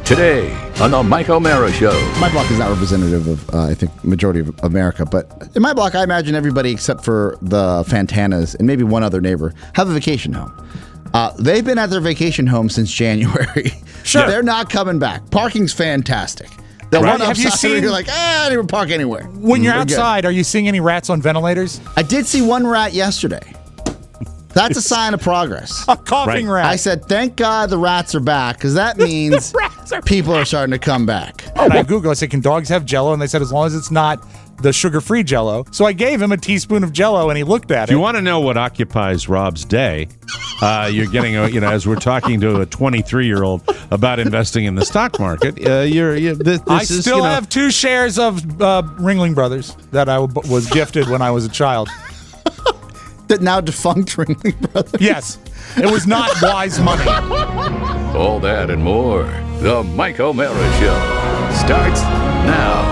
Today on the Mike O'Mara Show. My block is not representative of, I think, majority of America. But in my block, I imagine everybody except for the Fantanas and maybe one other neighbor have a vacation home. They've been at their vacation home since January. Sure. They're not coming back. Parking's fantastic. The one Have you outside, seen- you're like, I didn't park anywhere. When you're We're good. outside, are you seeing any rats on ventilators? I did see one rat yesterday. That's a sign of progress. A coughing rat. I said, thank God the rats are back, because that means rats are people are starting to come back. And I Googled, I said, can dogs have Jell-O? And they said, as long as it's not the sugar-free Jell-O. So I gave him a teaspoon of Jell-O, and he looked at If it. you want to know what occupies Rob's day, you're getting, as we're talking to a 23-year-old about investing in the stock market, this I is, still have 2 shares of Ringling Brothers that I was gifted when I was a child. That now defunct Ringling Brothers. Yes. It was not wise money. All that and more. The Mike O'Mara Show starts now.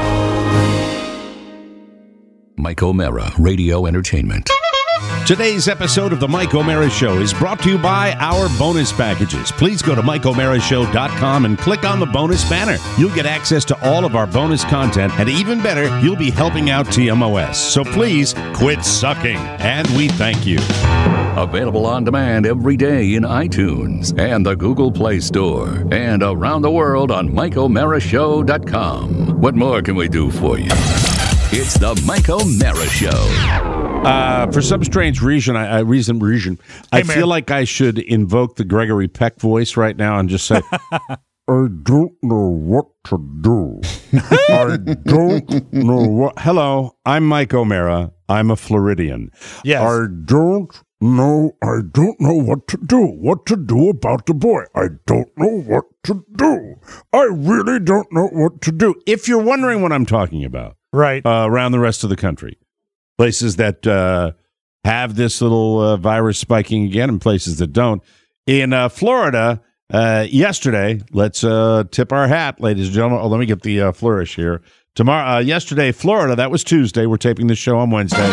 Mike O'Mara Radio Entertainment. Today's episode of the Mike O'Mara Show is brought to you by our bonus packages. Please go to MikeO'MaraShow.com and click on the bonus banner. You'll get access to all of our bonus content, and even better, you'll be helping out TMOS. So please quit sucking, and we thank you. Available on demand every day in iTunes and the Google Play Store and around the world on MikeO'MaraShow.com. What more can we do for you? It's the Mike O'Mara Show. For some strange reason, I feel like I should invoke the Gregory Peck voice right now and just say, I don't know what to do. I don't know what. Hello, I'm Mike O'Mara. I'm a Floridian. Yes. I don't know what to do. What to do about the boy. I don't know what to do. I really don't know what to do. If you're wondering what I'm talking about. Right. Around the rest of the country. Places that have this little virus spiking again and places that don't. In Florida, yesterday, let's tip our hat, ladies and gentlemen. Oh, let me get the flourish here. Yesterday, Florida, that was Tuesday. We're taping the show on Wednesday.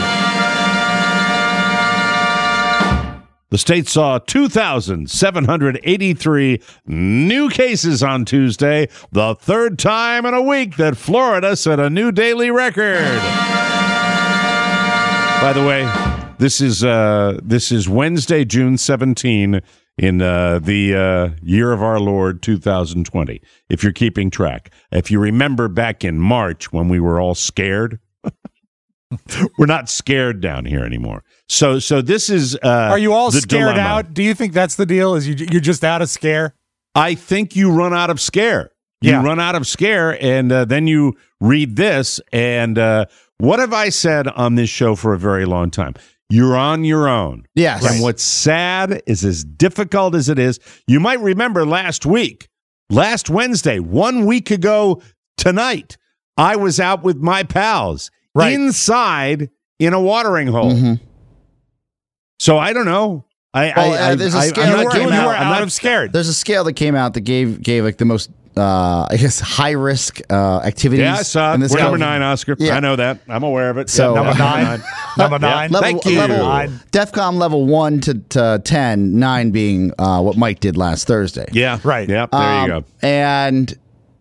The state saw 2,783 new cases on Tuesday, the third time in a week that Florida set a new daily record. By the way, this is Wednesday, June 17, in the year of our Lord 2020, if you're keeping track. If you remember back in March when we were all scared, we're not scared down here anymore. So this is Are you all the scared dilemma. out? Do you think that's the deal? Is you're just out of scare? I think you run out of scare. You run out of scare, and then you read this. And what have I said on this show for a very long time? You're on your own. Yes. And what's sad is, as difficult as it is, you might remember last Wednesday, 1 week ago tonight, I was out with my pals inside in a watering hole. Mm-hmm. So I don't know. There's a scale that came out. I'm not scared. There's a scale that came out that gave like the most, high risk activities. Yeah, I saw it. in this We're number country. 9, Oscar. Yeah. I know that. I'm aware of it. So- Number 9. Number 9. Thank you. DEFCON level 1 to 10, 9 being what Mike did last Thursday. Yeah. Right. Yeah. There you go. And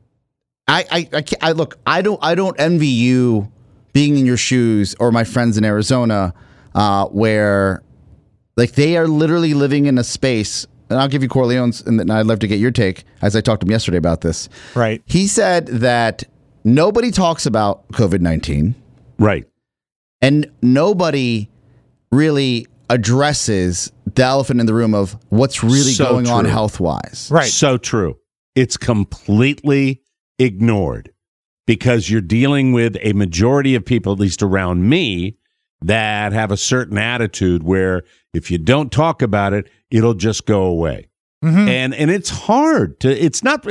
I look, I don't envy you being in your shoes or my friends in Arizona, where like they are literally living in a space. And I'll give you Corleone's, and I'd love to get your take, as I talked to him yesterday about this. Right. He said that nobody talks about COVID-19, Right. and nobody really addresses the elephant in the room of what's really So going on true. health-wise. Right. So true. It's completely ignored because you're dealing with a majority of people, at least around me, that have a certain attitude where if you don't talk about it, it'll just go away. Mm-hmm. And it's hard to, it's not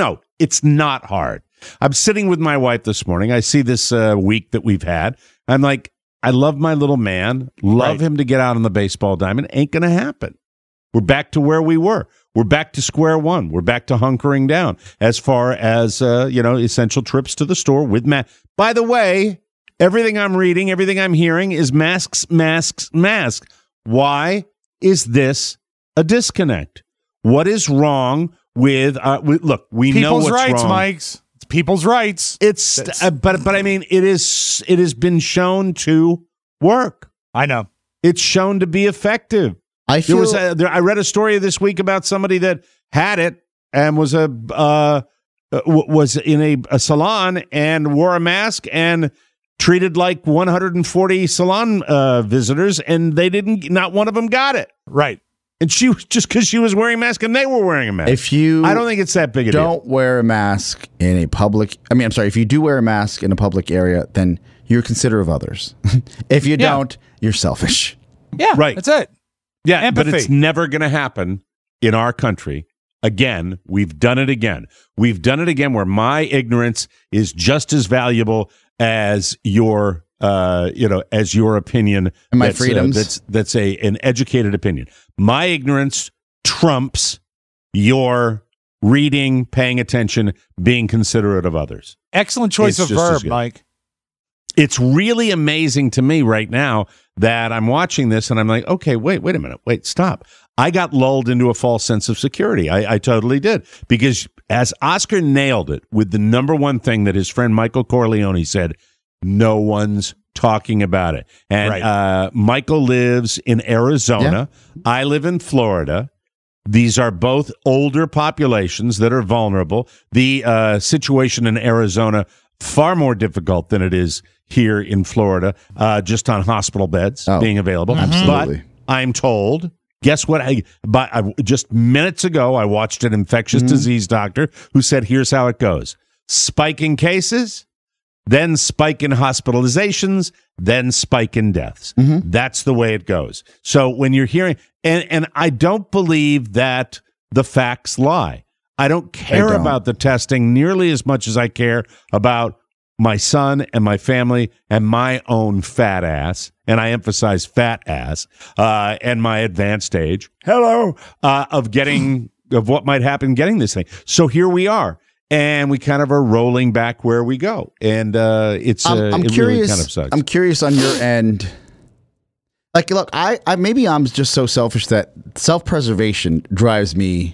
hard. I'm sitting with my wife this morning. I see this week that we've had. I'm like, I love my little man, love him to get out on the baseball diamond. Ain't going to happen. We're back to where we were. We're back to square one. We're back to hunkering down as far as, essential trips to the store with masks. By the way, everything I'm reading, everything I'm hearing is masks, masks, masks. Why is this a disconnect? What is wrong with look, we know People's what's rights, wrong. Mike's. It's people's rights. It's but I mean, it has been shown to work. I know. It's shown to be effective. I feel I read a story this week about somebody that had it and was in a salon and wore a mask and treated like 140 salon visitors, and not one of them got it. Right. And she was just because she was wearing a mask and they were wearing a mask. I don't think it's that big a deal. Don't wear a mask in a public. I mean, I'm sorry. If you do wear a mask in a public area, then you're considerate of others. If you don't, you're selfish. Yeah. Right. That's it. Yeah, Empathy. but it's never going to happen in our country. Again, we've done it again. We've done it again where my ignorance is just as valuable as your as your opinion and my freedoms. That's an educated opinion. My ignorance trumps your reading, paying attention, being considerate of others. Excellent choice of It's just as verb, good. Mike. It's really amazing to me right now that I'm watching this and I'm like, okay, wait a minute. Wait, stop. I got lulled into a false sense of security. I totally did. Because as Oscar nailed it with the number one thing that his friend Michael Corleone said, no one's talking about it. And Michael lives in Arizona. Yeah. I live in Florida. These are both older populations that are vulnerable. The situation in Arizona, far more difficult than it is here in Florida, just on hospital beds being available. Absolutely. But I'm told, guess what? Just minutes ago, I watched an infectious disease doctor who said, here's how it goes. Spike in cases, then spike in hospitalizations, then spike in deaths. That's the way it goes. So when you're hearing, and I don't believe that the facts lie. I don't care about the testing nearly as much as I care about my son and my family and my own fat ass, and I emphasize fat ass, and my advanced age, of what might happen getting this thing. So here we are. And we kind of are rolling back where we go, and it curious. Really kind of sucks. I'm curious on your end. Like, look, I maybe I'm just so selfish that self-preservation drives me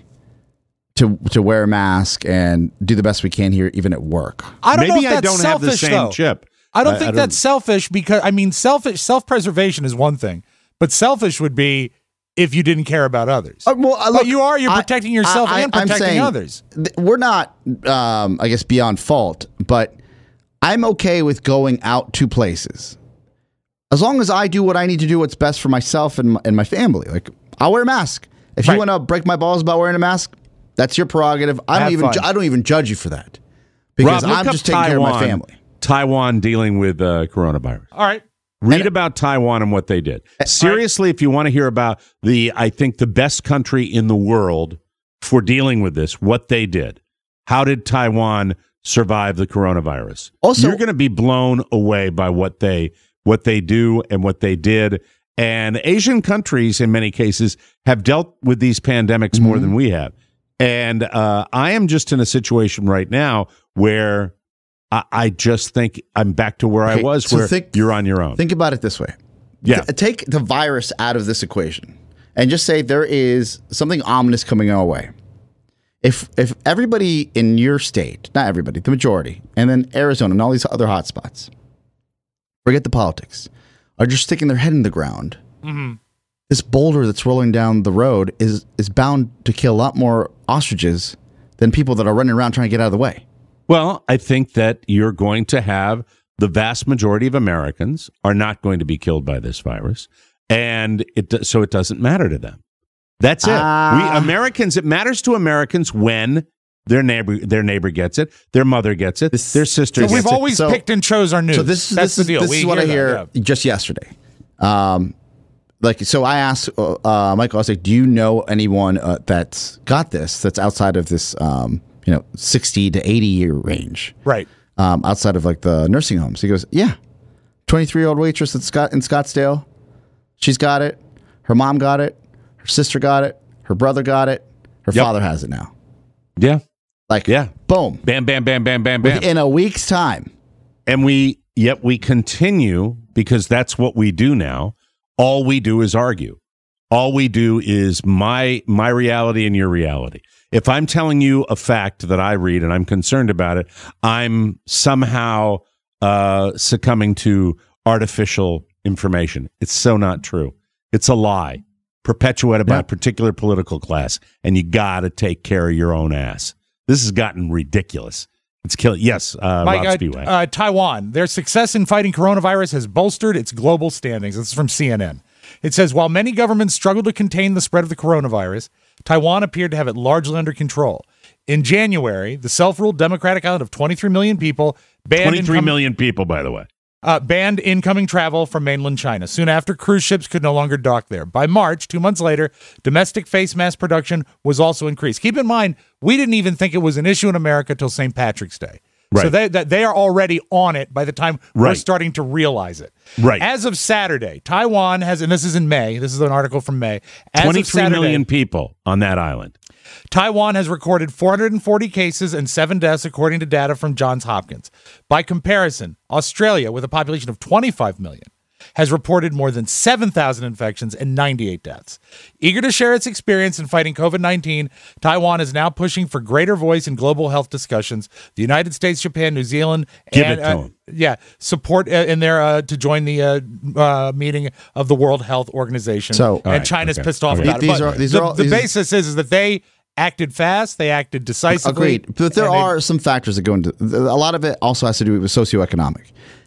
to wear a mask and do the best we can here, even at work. I don't know if I that's don't selfish, have the same though. chip. I don't think that's selfish because, I mean, self-preservation is one thing, but selfish would be if you didn't care about others. But you're protecting yourself and protecting others. We're not, I guess, beyond fault, but I'm okay with going out to places. As long as I do what I need to do, what's best for myself and my family. Like, I'll wear a mask. If you want to break my balls about wearing a mask, that's your prerogative. I don't even judge you for that. Because Rob, I'm just taking care of my family. Taiwan dealing with coronavirus. All right. Read about Taiwan and what they did. Seriously, if you want to hear about I think the best country in the world for dealing with this, what they did. How did Taiwan survive the coronavirus? Also, you're going to be blown away by what they do and what they did. And Asian countries, in many cases, have dealt with these pandemics more than we have. And I am just in a situation right now where I just think I'm back to where I was, where you're on your own. Think about it this way. Yeah. Take the virus out of this equation and just say there is something ominous coming our way. If everybody in your state, not everybody, the majority, and then Arizona and all these other hotspots, forget the politics, are just sticking their head in the ground, this boulder that's rolling down the road is bound to kill a lot more ostriches than people that are running around trying to get out of the way. Well, I think that you're going to have the vast majority of Americans are not going to be killed by this virus, and so it doesn't matter to them. That's it. Americans, it matters to Americans when their neighbor gets it, their mother gets it, their sister gets it. We've always picked and chose our news. So that's the deal. This is what I hear just yesterday. So I asked Michael, I was like, do you know anyone that's got this, that's outside of this 60 to 80 year range, right? Outside of like the nursing homes. He goes, yeah, 23-year-old waitress that's in Scottsdale. She's got it. Her mom got it. Her sister got it. Her brother got it. Her father has it now. Yeah. Boom. Bam, bam, bam, bam, bam, bam. Within a week's time. And we continue because that's what we do now. All we do is argue. All we do is my reality and your reality. If I'm telling you a fact that I read and I'm concerned about it, I'm somehow succumbing to artificial information. It's so not true. It's a lie perpetuated by a particular political class, and you got to take care of your own ass. This has gotten ridiculous. It's killing. Yes, Mike, Taiwan. Their success in fighting coronavirus has bolstered its global standings. This is from CNN. It says, while many governments struggle to contain the spread of the coronavirus, Taiwan appeared to have it largely under control. In January, the self-ruled democratic island of 23 million people banned 23 million people, by the way. Banned incoming travel from mainland China. Soon after, cruise ships could no longer dock there. By March, 2 months later, domestic face mask production was also increased. Keep in mind, we didn't even think it was an issue in America till St. Patrick's Day. Right. So they are already on it by the time we're starting to realize it. Right. As of Saturday, Taiwan has, and this is in May, this is an article from May. 23 million people on that island. Taiwan has recorded 440 cases and 7 deaths, according to data from Johns Hopkins. By comparison, Australia, with a population of 25 million, has reported more than 7,000 infections and 98 deaths. Eager to share its experience in fighting COVID-19, Taiwan is now pushing for greater voice in global health discussions. The United States, Japan, New Zealand, support in there to join the meeting of the World Health Organization. China's pissed off about it. The basis is that they acted fast, they acted decisively. Agreed, but there are some factors that go into a lot of it. Also has to do with socioeconomic.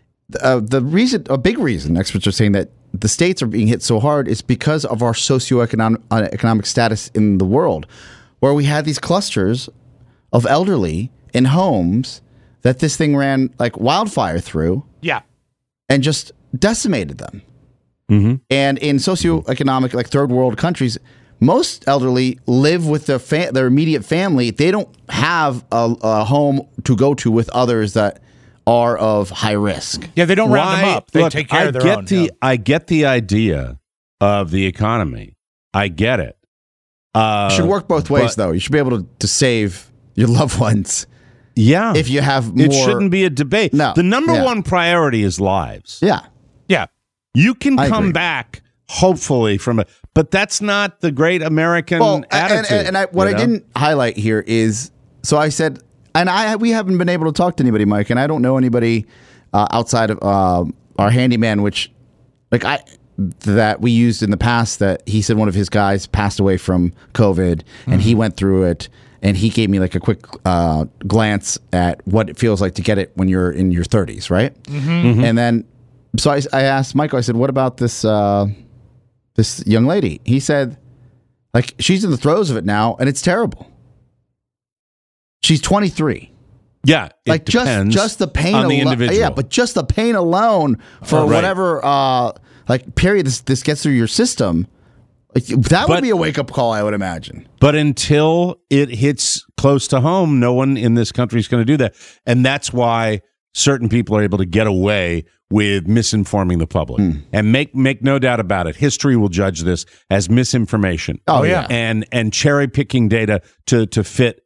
A big reason experts are saying that the states are being hit so hard is because of our socioeconomic status in the world, where we had these clusters of elderly in homes that this thing ran like wildfire through. Yeah. And just decimated them. Mm-hmm. And in socioeconomic, like third world countries, most elderly live with their immediate family. They don't have a home to go to with others that are of high risk. Yeah, they don't round them up. They take care of their own. I get the idea of the economy. I get it. It should work both ways, though. You should be able to save your loved ones. Yeah. If you have more. It shouldn't be a debate. No. The number one priority is lives. Yeah. Yeah. You can come back, hopefully, from it. But that's not the great American attitude. And what I didn't highlight here is, so I said, and we haven't been able to talk to anybody, Mike, and I don't know anybody outside of our handyman, which that we used in the past, that he said one of his guys passed away from COVID, and he went through it, and he gave me like a quick glance at what it feels like to get it when you're in your 30s, right? Mm-hmm. Mm-hmm. And then, so I asked Michael, I said, what about this young lady? He said, like, she's in the throes of it now, and it's terrible. She's 23. Yeah, like just the pain on the individual. Yeah, but just the pain alone for whatever period this gets through your system, that would be a wake up call, I would imagine. But until it hits close to home, no one in this country is going to do that, and that's why certain people are able to get away with misinforming the public. And make no doubt about it, history will judge this as misinformation. Oh yeah, and cherry picking data to fit.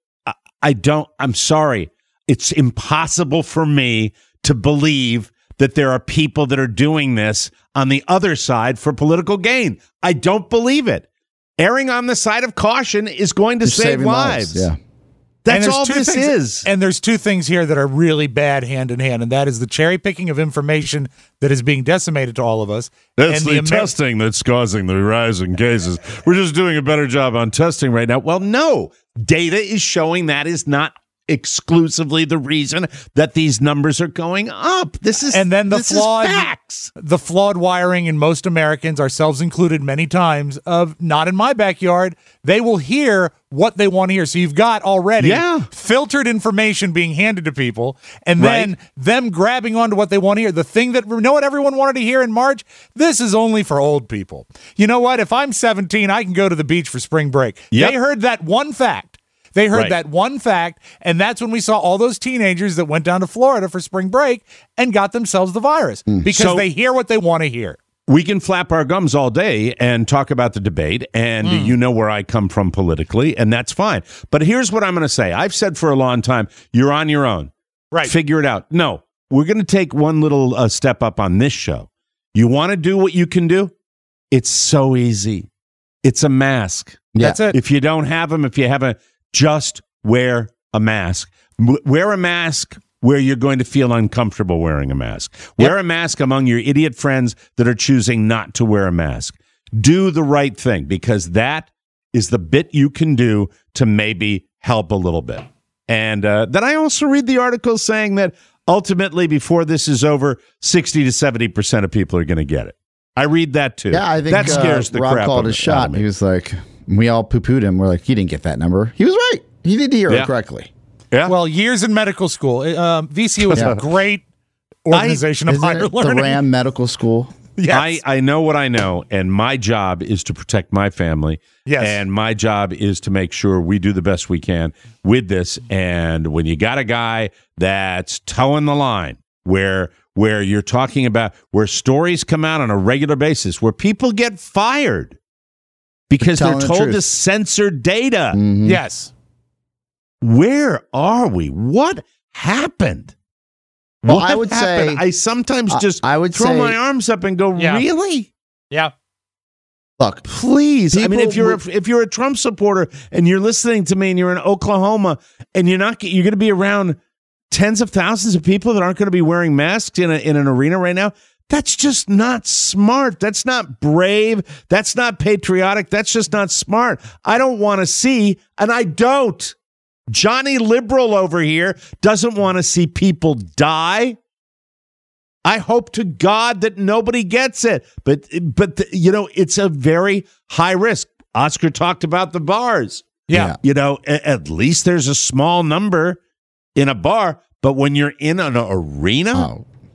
I'm sorry. It's impossible for me to believe that there are people that are doing this on the other side for political gain. I don't believe it. Erring on the side of caution is going to save lives. Yeah. That's all this is. And there's two things here that are really bad hand in hand, and that is the cherry picking of information that is being decimated to all of us. That's the testing that's causing the rise in cases. We're just doing a better job on testing right now. Well, no. Data is showing that is not exclusively the reason that these numbers are going up. This is facts. The flawed wiring in most Americans, ourselves included many times, of not in my backyard. They will hear what they want to hear. So you've got already filtered information being handed to people, and then them grabbing onto what they want to hear. The thing that, you know what everyone wanted to hear in March? This is only for old people. You know what? If I'm 17, I can go to the beach for spring break. Yep. They heard that one fact. They heard that one fact, and that's when we saw all those teenagers that went down to Florida for spring break and got themselves the virus because they hear what they want to hear. We can flap our gums all day and talk about the debate, and you know where I come from politically, and that's fine. But here's what I'm going to say. I've said for a long time, you're on your own. Right. Figure it out. No, we're going to take one little step up on this show. You want to do what you can do? It's so easy. It's a mask. Yeah. That's it. If you don't have them, if you haven't, just wear a mask. Wear a mask where you're going to feel uncomfortable wearing a mask. Wear a mask among your idiot friends that are choosing not to wear a mask. Do the right thing, because that is the bit you can do to maybe help a little bit. And then I also read the article saying that ultimately, before this is over, 60 to 70% of people are going to get it. I read that too. Yeah, I think that scares the Rob crap called his shot. He was like, we all poo-pooed him. We're like, he didn't get that number. He was right. He did hear it correctly. Yeah. Well, years in medical school. VCU is a great organization of higher learning. The Ram Medical School. Yes. I know what I know, and my job is to protect my family. Yes. And my job is to make sure we do the best we can with this. And when you got a guy that's towing the line, where you're talking about where stories come out on a regular basis, where people get fired because they're told to censor data. Mm-hmm. Yes. Where are we? What happened? Well, what I would happened? say I sometimes just I would throw say, my arms up and go, really? Yeah. Look, please. I mean, people if you're a Trump supporter and you're listening to me and you're in Oklahoma and you're going to be around tens of thousands of people that aren't going to be wearing masks in an arena right now, that's just not smart. That's not brave. That's not patriotic. That's just not smart. I don't want to see, and I don't. Johnny Liberal over here doesn't want to see people die. I hope to God that nobody gets it. But it's a very high risk. Oscar talked about the bars. Yeah. At least there's a small number in a bar, but when you're in an arena,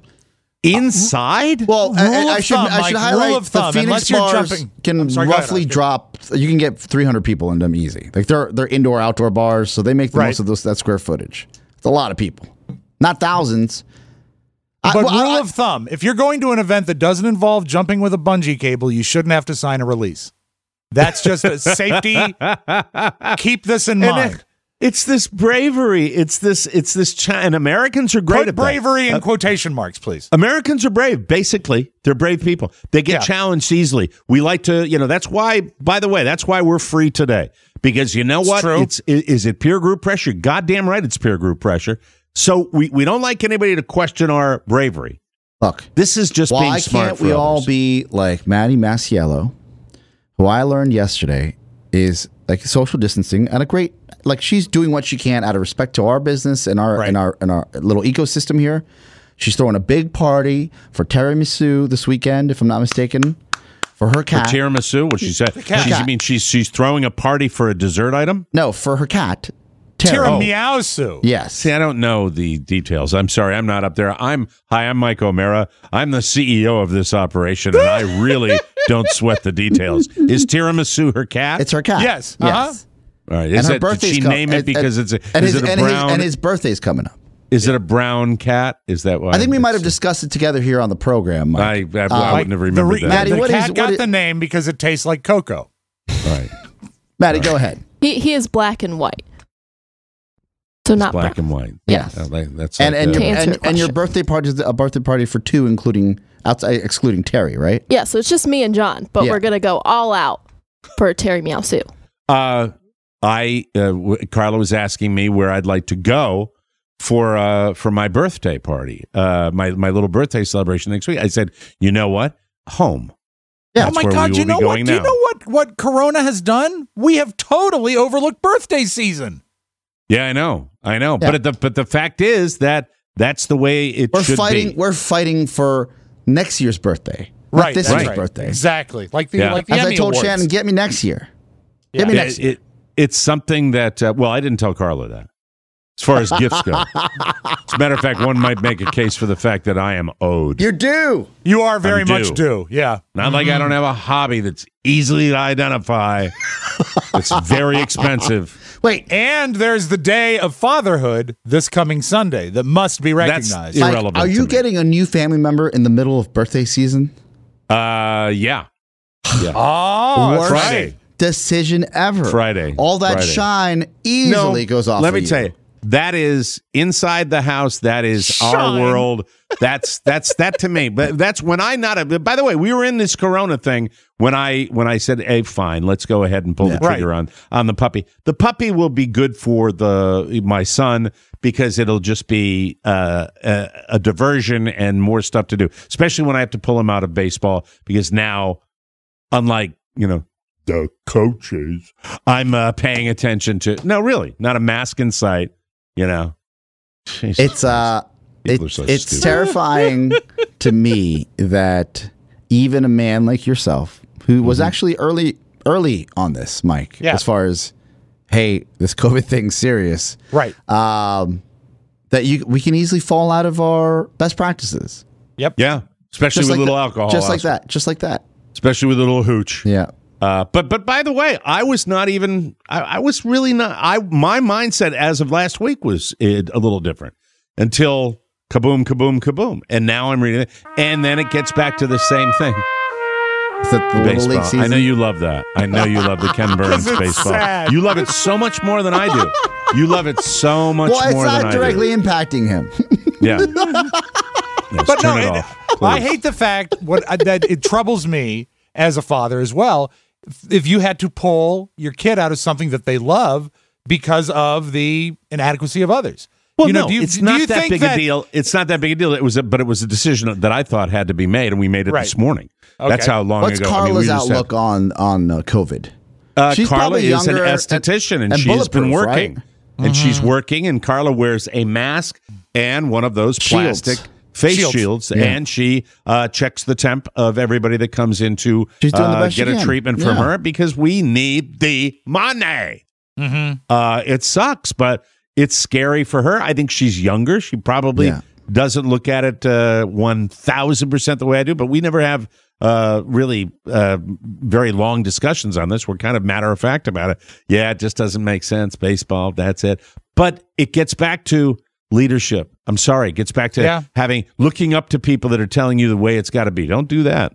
inside? Well, I should highlight rule of thumb, the Phoenix bars can roughly drop. You can get 300 people in them easy. Like they're indoor outdoor bars, so they make the most of that square footage. It's a lot of people, not thousands. But rule of thumb, if you're going to an event that doesn't involve jumping with a bungee cable, you shouldn't have to sign a release. That's just a safety. Keep this in mind. It's this bravery. It's this. And Americans are great at that. Put bravery in quotation marks, please. Americans are brave. Basically, they're brave people. They get challenged easily. We like to, that's why, by the way, that's why we're free today. Because you know what? True. Is it peer group pressure? Goddamn right it's peer group pressure. So we don't like anybody to question our bravery. Look, this is just being smart. Why can't we all be like Maddie Masiello, who I learned yesterday is like social distancing and a great, like she's doing what she can out of respect to our business and our little ecosystem here. She's throwing a big party for tiramisu this weekend, if I'm not mistaken, for her cat. For tiramisu? What she said? You mean she's throwing a party for a dessert item? No, for her cat. Tiramisu. Yes. See, I don't know the details. I'm sorry, I'm not up there. I'm Mike O'Mara. I'm the CEO of this operation, and I really don't sweat the details. Is tiramisu her cat? It's her cat. Yes. Yes. All right. Did she name it because it's a brown? And his birthday's coming up. Is it a brown cat? Is that why? I think we might have discussed it together here on the program, Mike. I wouldn't have remembered that. Maddie, the cat got the name because it tastes like cocoa. Right. Maddie, go ahead. He is black and white. So not black brown. and white. Yeah. That's and your birthday party is a birthday party for two, excluding Terry, right? Yeah, so it's just me and John, but we're gonna go all out for Terry Meow Sue. Carla was asking me where I'd like to go for my birthday party, my little birthday celebration next week. I said, you know what? Home. Yeah. Oh my God! You know what? Do you know what Corona has done? We have totally overlooked birthday season. Yeah, I know. Yeah. But the fact is that's the way it should be. We're fighting for next year's birthday, not this year's birthday. Exactly. Like the As Emmy I told Awards. Shannon, get me next year. Yeah. Get me next year. It's something that. Well, I didn't tell Carla that. As far as gifts go, as a matter of fact, one might make a case for the fact that I am owed. You're due. You are very much due. Yeah. Not like I don't have a hobby that's easily to identify. It's very expensive. Wait, and there's the day of fatherhood this coming Sunday that must be recognized. That's irrelevant. Are you getting a new family member in the middle of birthday season? Yeah. Oh, worst Friday decision ever. Friday. All that shine easily goes off. Let me tell you. That is inside the house. That is our world. That's that to me. But that's when by the way, we were in this Corona thing when I said, hey, fine, let's go ahead and pull the trigger on the puppy. The puppy will be good for my son because it'll just be a diversion and more stuff to do, especially when I have to pull him out of baseball because now, unlike, the coaches, I'm paying attention to, no, really, not a mask in sight, Jesus It's terrifying to me that even a man like yourself, who was actually early on this, Mike, as far as, hey, this COVID thing's serious, right? That we can easily fall out of our best practices. Yep. Yeah. Especially Just with like little alcohol. Just like that. Especially with a little hooch. Yeah. But by the way, I was not even. I was really not. My mindset as of last week was a little different until kaboom, kaboom, kaboom, and now I'm reading it, and then it gets back to the same thing. Is that the Little League season? I know you love that. I know you love the Ken Burns baseball. Sad. You love it so much more than I do. You love it so much more than I do. Well, it's not directly impacting him. Yeah. Yes, But turn no, it off, I please. hate the fact that it troubles me as a father as well. If you had to pull your kid out of something that they love because of the inadequacy of others. Well, it's not that big a deal. It's not that big a deal. It was a decision that I thought had to be made, and we made it this morning. Okay. That's how long What's ago. Carla's outlook on COVID? She's Carla probably is an younger esthetician, and she's bulletproof, been working. right? And she's working, and Carla wears a mask and one of those Shields. plastic face shields, and she checks the temp of everybody that comes in to She's doing the best get she a can. treatment from Yeah. her because we need the money. It sucks, but it's scary for her. I think she's younger. She probably doesn't look at it 1,000% the way I do, but we never have really very long discussions on this. We're kind of matter of fact about it. Yeah, it just doesn't make sense. Baseball, that's it. But it gets back to leadership. I'm sorry. It gets back to looking up to people that are telling you the way it's got to be. Don't do that.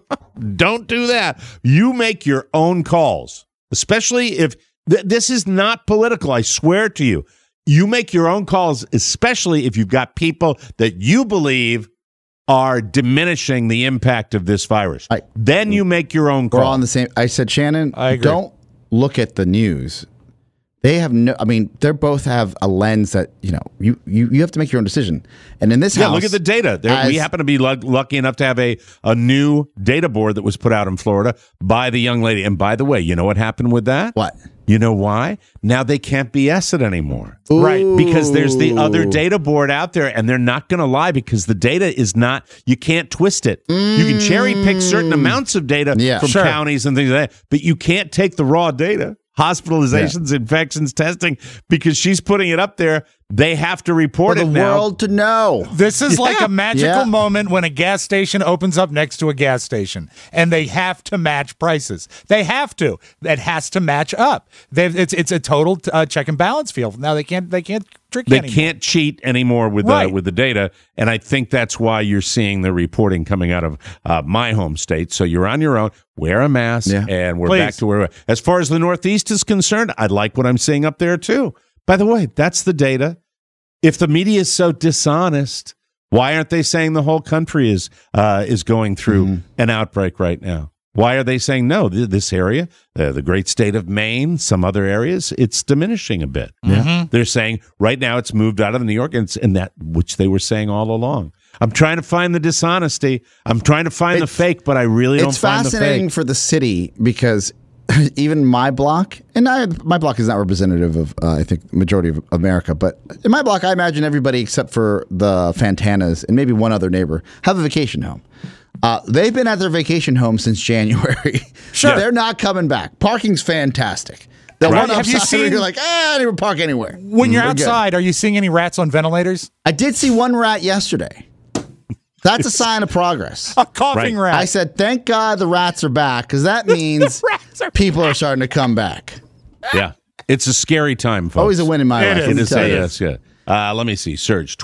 Don't do that. You make your own calls, especially if this is not political. I swear to you. You make your own calls, especially if you've got people that you believe are diminishing the impact of this virus. Then you make your own call. We're all on the same. I said, Shannon, I agree. Don't look at the news. They have no. I mean, they both have a lens that you have to make your own decision. And in this house, look at the data. We happen to be lucky enough to have a new data board that was put out in Florida by the young lady. And by the way, you know what happened with that? What? You know why? Now they can't BS it anymore. Ooh. Right. Because there's the other data board out there, and they're not going to lie because the data is not, you can't twist it. You can cherry pick certain amounts of data from counties and things like that, but you can't take the raw data, hospitalizations, infections, testing, because she's putting it up there. They have to report for it the now. world to know. This is like a magical moment when a gas station opens up next to a gas station, and they have to match prices. They have to. It has to match up. It's a total check and balance field. Now they can't trick you They anymore. can't cheat anymore with the data, and I think that's why you're seeing the reporting coming out of my home state. So you're on your own. Wear a mask, and we're back to where. As far as the Northeast is concerned, I like what I'm seeing up there too. By the way, that's the data. If the media is so dishonest, why aren't they saying the whole country is going through an outbreak right now? Why are they saying no? This area, the great state of Maine, some other areas, it's diminishing a bit. They're saying right now it's moved out of New York, and that which they were saying all along. I'm trying to find the dishonesty. I'm trying to find the fake, but I really don't find the fake. It's fascinating for the city because even my block, my block is not representative of, I think, majority of America, but in my block, I imagine everybody except for the Fantanas and maybe one other neighbor have a vacation home. They've been at their vacation home since January. Sure. They're not coming back. Parking's fantastic. The one Have you upside, seen- you're like, I didn't park anywhere. When you're We're good. outside, are you seeing any rats on ventilators? I did see one rat yesterday. That's a sign of progress. A coughing rat. I said, thank God the rats are back, because that means people are starting to come back. Yeah. It's a scary time, folks. Always a win in my life. It let me It is. tell you. Yes, yeah. Let me see. Surge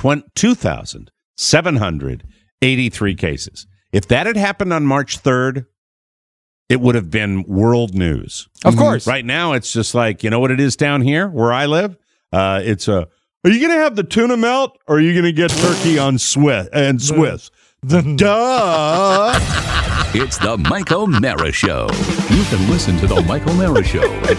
2,783 cases. If that had happened on March 3rd, it would have been world news. Of course. Right now, it's just like, you know what it is down here where I live? It's a, are you going to have the tuna melt or are you going to get turkey on Swiss? Duh. It's the Mike O'Mara Show. You can listen to the Mike O'Mara Show at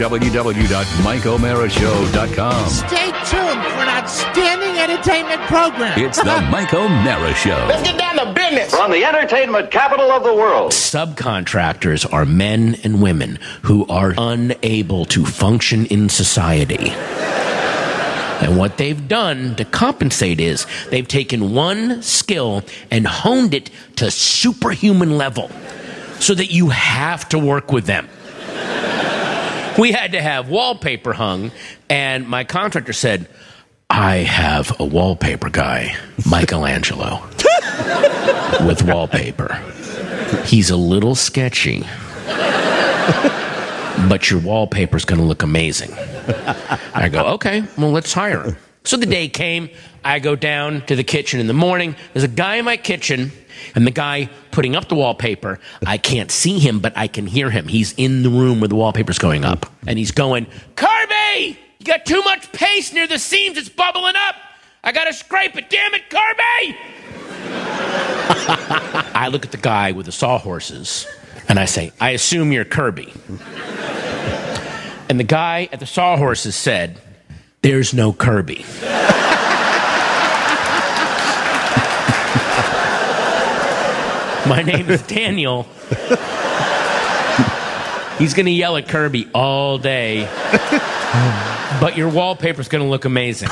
www.mikeomarashow.com. Stay tuned for an outstanding entertainment program. It's the Mike O'Mara Show. Let's get down to business. From the entertainment capital of the world. Subcontractors are men and women who are unable to function in society. And what they've done to compensate is they've taken one skill and honed it to superhuman level so that you have to work with them. We had to have wallpaper hung, and my contractor said, I have a wallpaper guy, Michelangelo, with wallpaper. He's a little sketchy, but your wallpaper's going to look amazing. I go, okay, well, let's hire him. So the day came. I go down to the kitchen in the morning. There's a guy in my kitchen, and the guy putting up the wallpaper, I can't see him, but I can hear him. He's in the room where the wallpaper's going up. And he's going, Kirby, you got too much paste near the seams. It's bubbling up. I got to scrape it. Damn it, Kirby! I look at the guy with the sawhorses, and I say, I assume you're Kirby. And the guy at the sawhorses said, there's no Kirby. My name is Daniel. He's going to yell at Kirby all day, but your wallpaper's going to look amazing.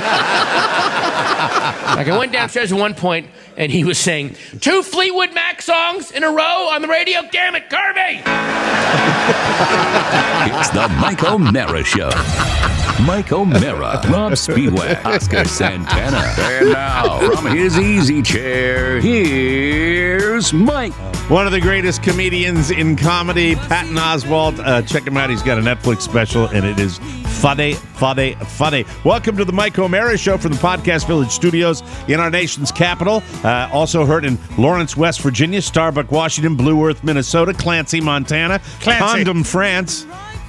Like, I went downstairs at one point, and he was saying, 2 Fleetwood Mac songs in a row on the radio? Damn it, Kirby! It's the Mike O'Mara Show. Mike O'Mara, Rob Spiewak, Oscar Santana. And now, from his easy chair, here's Mike. One of the greatest comedians in comedy, Patton Oswalt. Check him out. He's got a Netflix special, and it is funny. Welcome to the Mike O'Mara Show from the Podcast Village Studios in our nation's capital. Also heard in Lawrence, West Virginia, Starbuck, Washington, Blue Earth, Minnesota, Clancy, Montana, Condom, France.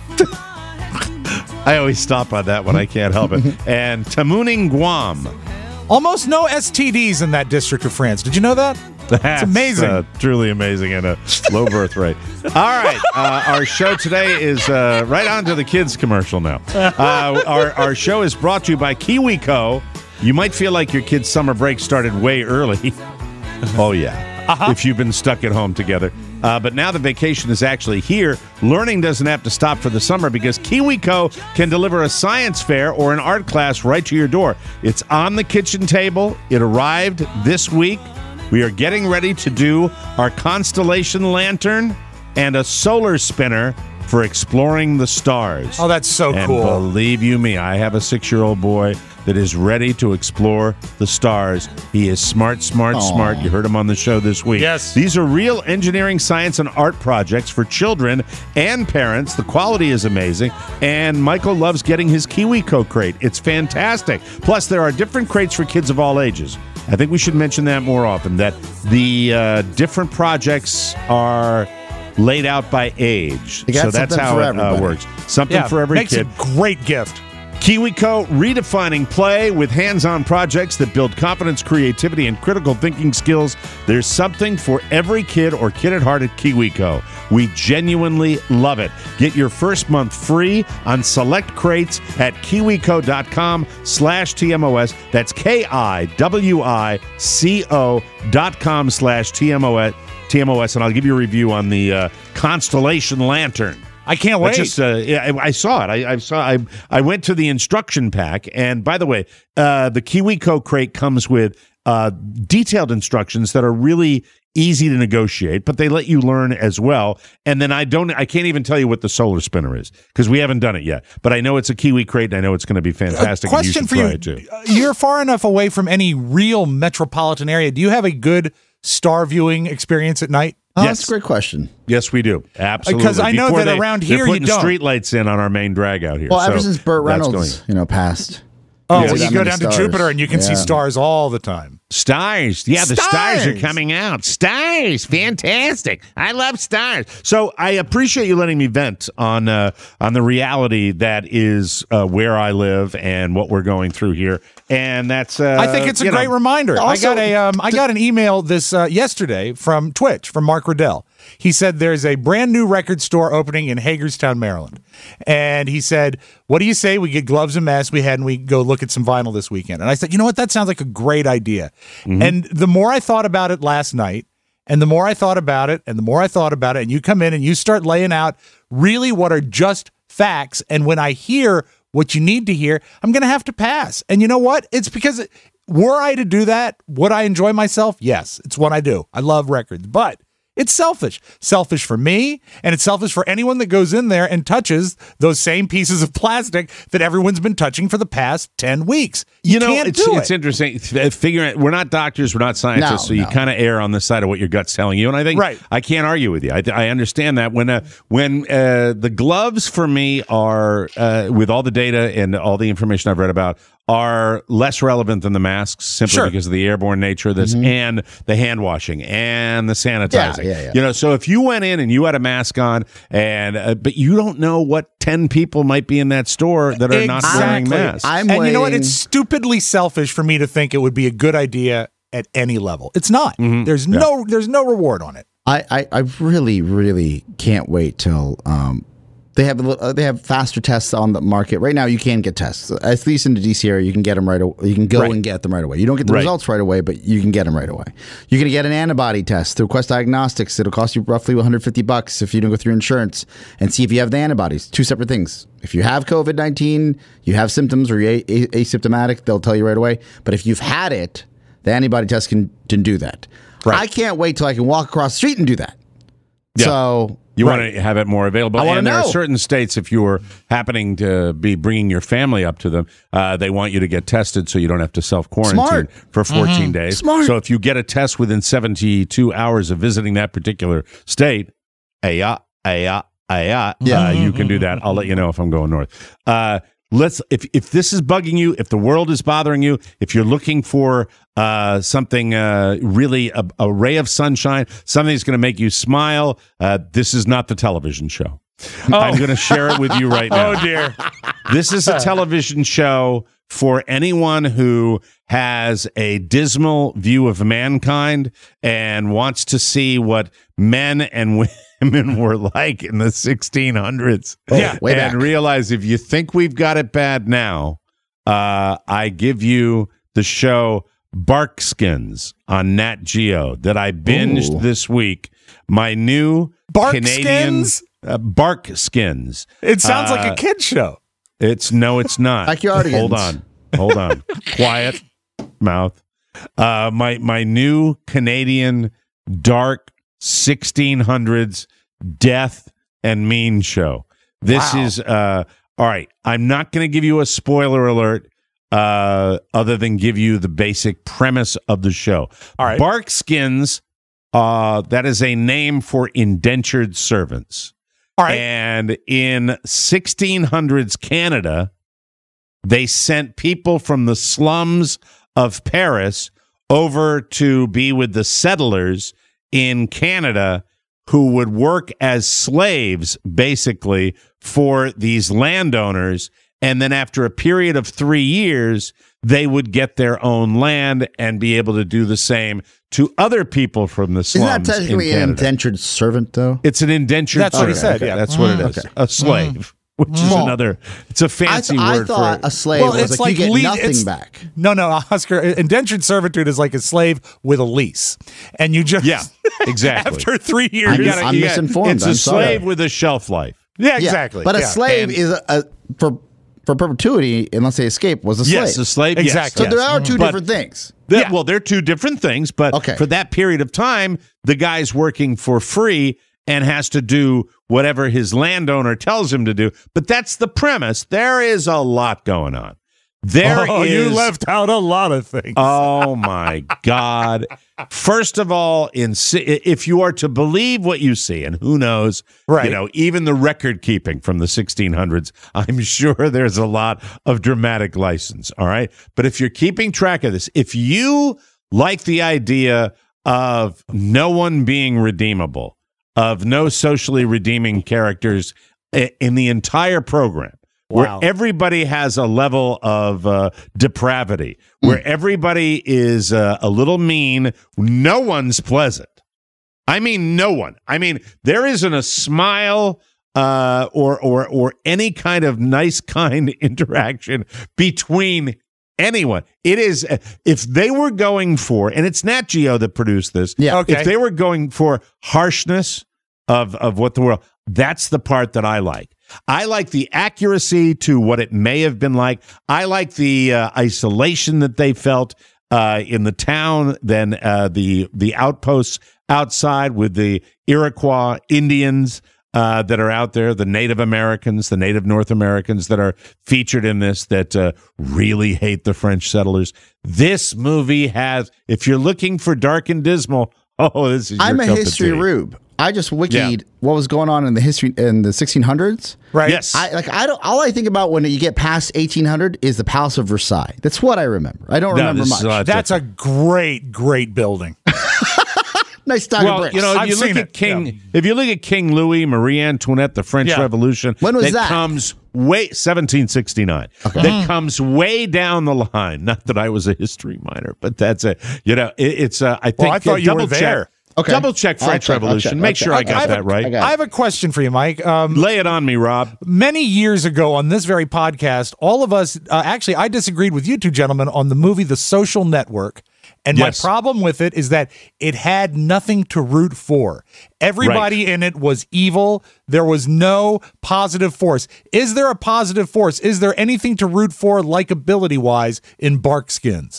I always stop on that one. I can't help it. And Tamuning, Guam. Almost no STDs in that district of France. Did you know that? That's amazing. Truly amazing, and a low birth rate. All right. Our show today is right on to the kids commercial now. Our show is brought to you by KiwiCo. You might feel like your kid's summer break started way early. Oh, yeah. If you've been stuck at home together. But now the vacation is actually here. Learning doesn't have to stop for the summer because KiwiCo can deliver a science fair or an art class right to your door. It's on the kitchen table. It arrived this week. We are getting ready to do our constellation lantern and a solar spinner for exploring the stars. Oh, that's so and cool. Believe you me, I have a 6-year-old boy that is ready to explore the stars. He is smart. You heard him on the show this week. Yes. These are real engineering, science, and art projects for children and parents. The quality is amazing, and Michael loves getting his KiwiCo crate. It's fantastic. Plus, there are different crates for kids of all ages. I think we should mention that more often, that the different projects are laid out by age. So that's how it works. Something for every kid. Makes a great gift. KiwiCo, redefining play with hands-on projects that build confidence, creativity, and critical thinking skills. There's something for every kid or kid at heart at KiwiCo. We genuinely love it. Get your first month free on select crates at kiwico.com/TMOS. That's KIWICO.com/TMOS. And I'll give you a review on the Constellation Lantern. I can't wait. I saw it. I went to the instruction pack, and by the way, the KiwiCo crate comes with detailed instructions that are really easy to negotiate, but they let you learn as well. And then I can't even tell you what the solar spinner is because we haven't done it yet. But I know it's a Kiwi crate, and I know it's going to be fantastic. Question for you: you're far enough away from any real metropolitan area. Do you have a good star viewing experience at night? Oh, yes. That's a great question. Yes, we do. Absolutely. Because I know that around here you don't. They're putting streetlights in on our main drag out here. Well, ever since Burt Reynolds, passed. Oh, well, you go down to Jupiter and you can see stars all the time. Stars. Yeah, the stars are coming out. Stars. Fantastic. I love stars. So I appreciate you letting me vent on the reality that is where I live and what we're going through here. And that's I think it's a great reminder. Also, I got an email this yesterday from Twitch from Mark Riddell. He said there's a brand new record store opening in Hagerstown, Maryland. And he said, what do you say we get gloves and masks we had and we go look at some vinyl this weekend? And I said, you know what? That sounds like a great idea. Mm-hmm. And the more I thought about it last night, and the more I thought about it, and the more I thought about it, and you come in and you start laying out really what are just facts. And when I hear what you need to hear, I'm going to have to pass. And you know what? It's because were I to do that, would I enjoy myself? Yes, it's what I do. I love records, but it's selfish. Selfish for me, and it's selfish for anyone that goes in there and touches those same pieces of plastic that everyone's been touching for the past 10 weeks. You can't do it. It's interesting. Figuring we're not doctors, we're not scientists, so you kind of err on the side of what your gut's telling you. And I think I can't argue with you. I understand that. When the gloves for me are, with all the data and all the information I've read about, are less relevant than the masks simply because of the airborne nature of this and the hand washing and the sanitizing. Yeah. You know, so if you went in and you had a mask on and but you don't know what 10 people might be in that store that are not wearing masks. You know what? It's stupidly selfish for me to think it would be a good idea at any level. It's not. Mm-hmm. There's no reward on it. I really, really can't wait till they have faster tests on the market right now. You can get tests, at least in the DC area. You can get them right away. You can go and get them right away. You don't get the results right away, but you can get them right away. You're going to get an antibody test through Quest Diagnostics. It'll cost you roughly $150 if you don't go through insurance, and see if you have the antibodies. Two separate things. If you have COVID-19, you have symptoms, or you're asymptomatic, they'll tell you right away. But if you've had it, the antibody test can do that. Right. I can't wait till I can walk across the street and do that. Yeah. So you want to have it more available. And there are certain states, if you were happening to be bringing your family up to them, they want you to get tested so you don't have to self-quarantine for 14 days. Smart. So if you get a test within 72 hours of visiting that particular state, you can do that. I'll let you know if I'm going north. If this is bugging you, if the world is bothering you, if you're looking for something really a ray of sunshine, something that's going to make you smile, this is not the television show. I'm going to share it with you right now. Oh dear. This is a television show for anyone who has a dismal view of mankind and wants to see what men and women were like in the 1600s. And realize if you think we've got it bad now, I give you the show Barkskins on Nat Geo that I binged this week. My new Canadian Barkskins. It sounds like a kid show. It's not. Backyardigans. Hold on. Quiet mouth. My new Canadian dark 1600s death and mean show. This is all right. I'm not going to give you a spoiler alert other than give you the basic premise of the show. All right. Barkskins, that is a name for indentured servants. All right. And in 1600s Canada, they sent people from the slums of Paris over to be with the settlers in Canada who would work as slaves, basically, for these landowners. And then after a period of 3 years, they would get their own land and be able to do the same to other people from the slums. Isn't that technically an indentured servant, though? It's an indentured servant. That's what he said, yeah. That's what it is. Okay. A slave. Which is another, it's a fancy word I thought for a slave was like you get nothing back. No, Oscar, indentured servitude is like a slave with a lease. And you just, exactly. After 3 years, I'm misinformed. It's a slave with a shelf life. Yeah, exactly. But a slave is for perpetuity, unless they escape, was a slave. Yes, a slave. Exactly. So there are two different things. Well, they're two different things, but for that period of time, the guy's working for free and has to do whatever his landowner tells him to do. But that's the premise. There is a lot going on. You left out a lot of things. Oh, my God. First of all, if you are to believe what you see, and who knows, even the record keeping from the 1600s, I'm sure there's a lot of dramatic license, all right? But if you're keeping track of this, if you like the idea of no one being redeemable, of no socially redeeming characters in the entire program. Wow. Where everybody has a level of depravity, where everybody is a little mean. No one's pleasant. I mean, no one. I mean, there isn't a smile or any kind of nice, kind interaction between anyone. It is, if they were going for, and it's Nat Geo that produced this. Yeah. Okay. If they were going for harshness of what the world, that's the part that I like. I like the accuracy to what it may have been like. I like the isolation that they felt in the town, then the outposts outside with the Iroquois Indians that are out there, the Native Americans, the Native North Americans that are featured in this that really hate the French settlers. This movie has, if you're looking for dark and dismal, this is your I'm a cup of history tea. rube. I just wikied what was going on in the history in the 1600s. Right. Yes. All I think about when you get past 1800 is the Palace of Versailles. That's what I remember. I don't remember this is much. That's a great building. Nice stack of Well, bricks. you know, I've if you look seen at it, King, yeah. if you look at King Louis, Marie Antoinette, the French Yeah. Revolution, When was that? comes way 1769. That comes way down the line. Not that I was a history minor, but that's a it's I think Well, I thought you were double check. there. Okay. Double check I'll French check, I'll Revolution. check, Make I'll sure check. I got that right. got I have a question for you, Mike. Lay it on me, Rob. Many years ago on this very podcast, all of us, actually, I disagreed with you two gentlemen on the movie The Social Network. And Yes. my problem with it is that it had nothing to root for. Everybody in it was evil. There was no positive force. Is there a positive force? Is there anything to root for likability-wise in Barkskins?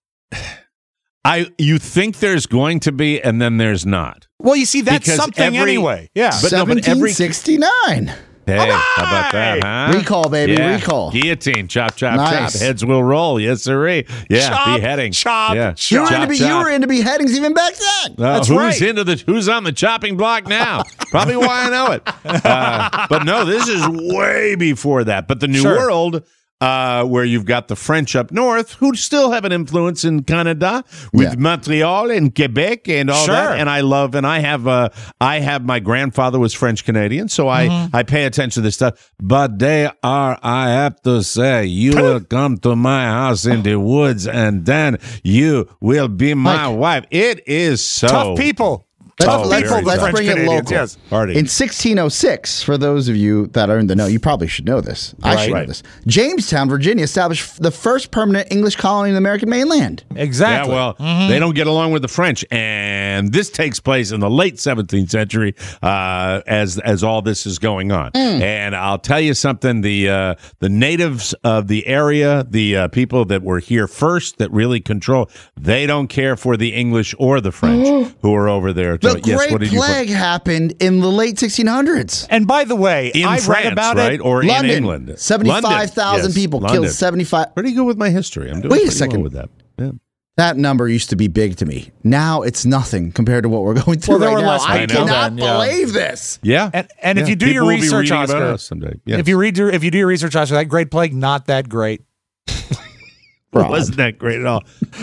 You think there's going to be, and then there's not. Well, you see, that's Because something anyway. Yeah. But no, but every 1769. Hey, how about that, huh? Recall, baby, Yeah. recall. Guillotine, chop, chop, Nice. chop. Heads will roll. Yes, sirree. Yeah, Chop, beheading. chop, yeah. chop. You were, Chop, into, you chop. were into beheadings even back then. That's who's right. Who's on the chopping block now? Probably why I know it. But no, this is way before that. But the New Sure. World, where you've got the French up north, who still have an influence in Canada with Yeah. Montreal and Quebec and all Sure. that. And I have my grandfather was French Canadian, so I pay attention to this stuff. But they are, I have to say, you will come to my house in the woods, and then you will be my Mike. wife. It is so Tough people. Let's, Tough let's, people, the let's French bring it Canadians, local. yes. Party. In 1606, for those of you that are in the know, you probably should know this. I should know Right. this. Jamestown, Virginia, established the first permanent English colony in the American mainland. Exactly. Yeah, well, they don't get along with the French, and this takes place in the late 17th century as all this is going on. And I'll tell you something: the natives of the area, the people that were here first, that really control, they don't care for the English or the French who are over there. The Yes, Great what did you put? Plague happened in the late 1600s. And by the way, In I France, read about right, it. or London, in England? 75,000 London. people London. killed 75. Pretty good with my history. I'm doing Wait a pretty second. well with that. Yeah. That number used to be big to me. Now it's nothing compared to what we're going through Well, there right were now. less I people cannot then, yeah. believe this. Yeah, And if you do your People will be research, reading about Oscar, us someday. Yeah. if you do your research, Oscar, that Great Plague, not that great. It wasn't that great at all.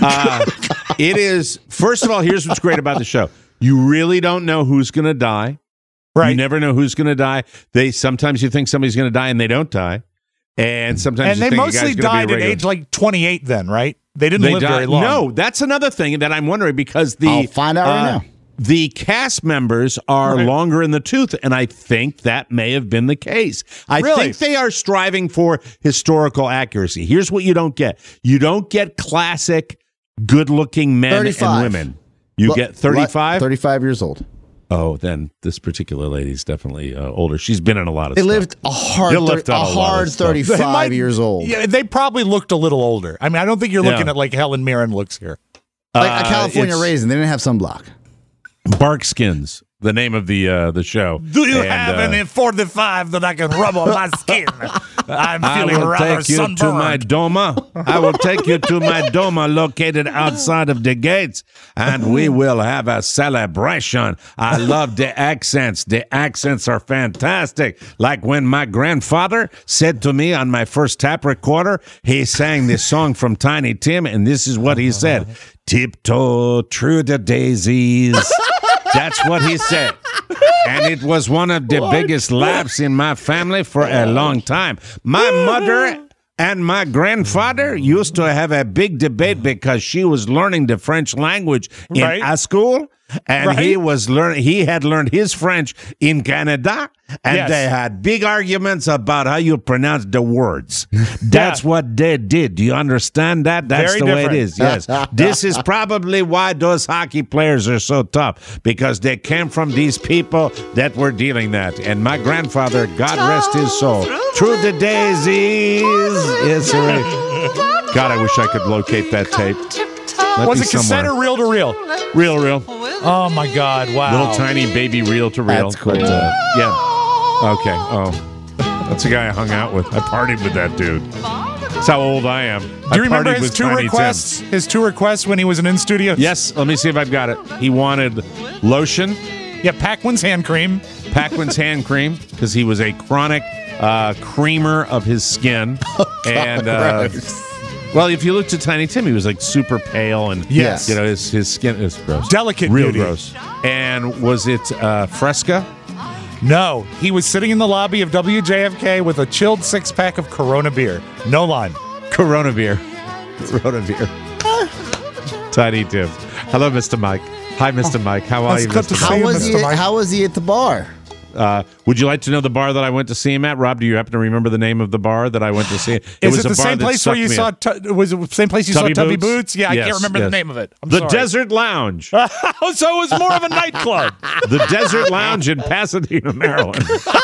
It is, first of all, here's what's great about the show. You really don't know who's going to die. Right. You never know who's going to die. Sometimes you think somebody's going to die and they don't die. And sometimes And you they think a mostly guy's gonna be died at regular. age like 28 then, right? They didn't live very long. No, that's another thing that I'm wondering because I'll find out right now. The cast members are longer in the tooth, and I think that may have been the case. I Really? think they are striving for historical accuracy. Here's what you don't get. You don't get classic, good-looking men 35. and women. You get 35? 35 years old. Oh, then this particular lady's definitely older. She's been in a lot of They stuff. lived a hard, You lived on a lot of stuff. 35 They might- years old. Yeah, they probably looked a little older. I mean, I don't think you're looking Yeah. at like Helen Mirren looks here. Like a California it's- raisin. They didn't have sunblock. Barkskins. the name of the show. Do you have any 45 that I can rub on my skin? I'm feeling rather sunburned. To my Doma. I will take you to my Doma located outside of the gates, and we will have a celebration. I love the accents. The accents are fantastic. Like when my grandfather said to me on my first tap recorder, he sang this song from Tiny Tim, and this is what he said. Tiptoe through the daisies. That's what he said. And it was one of the biggest laughs in my family for a long time. My mother and my grandfather used to have a big debate because she was learning the French language in a school, and he had learned his French in Canada, and they had big arguments about how you pronounce the words. That's what they did. Do you understand that? That's Very the different. way it is. Yes. This is probably why those hockey players are so tough, because they came from these people that were dealing that. And my grandfather, God rest his soul, through the daisies. Yes, sir. God, I wish I could locate that tape. Was it cassette or reel to reel? Reel to reel. Oh my God! Wow. Little tiny baby reel to reel. That's cool. But, yeah. Okay. Oh, that's the guy I hung out with. I partied with that dude. That's how old I am. Do you remember his two requests? His two requests when he was in studio. Yes. Let me see if I've got it. He wanted lotion. Yeah, Paquin's hand cream. Paquin's hand cream, because he was a chronic creamer of his skin. And well, if you looked at Tiny Tim, he was like super pale, and Yes. you know, his skin is gross, Delicate real beauty. gross. And was it Fresca? No, he was sitting in the lobby of WJFK with a chilled 6-pack of Corona beer. No line. Corona beer. Corona beer. Tiny Tim. Hello, Mr. Mike. Hi, Mr. Mike. How are you, That's good to Mr. see Mike? you, Mr. Mike. How was he at the bar? Would you like to know the bar that I went to see him at? Rob, do you happen to remember the name of the bar that I went to see? Is it the same place where you saw? Was it the same place you saw Tubby Boots? Yeah, I Yes, can't remember yes. the name of it. I'm The sorry. Desert Lounge. So it was more of a nightclub. The Desert Lounge in Pasadena, Maryland.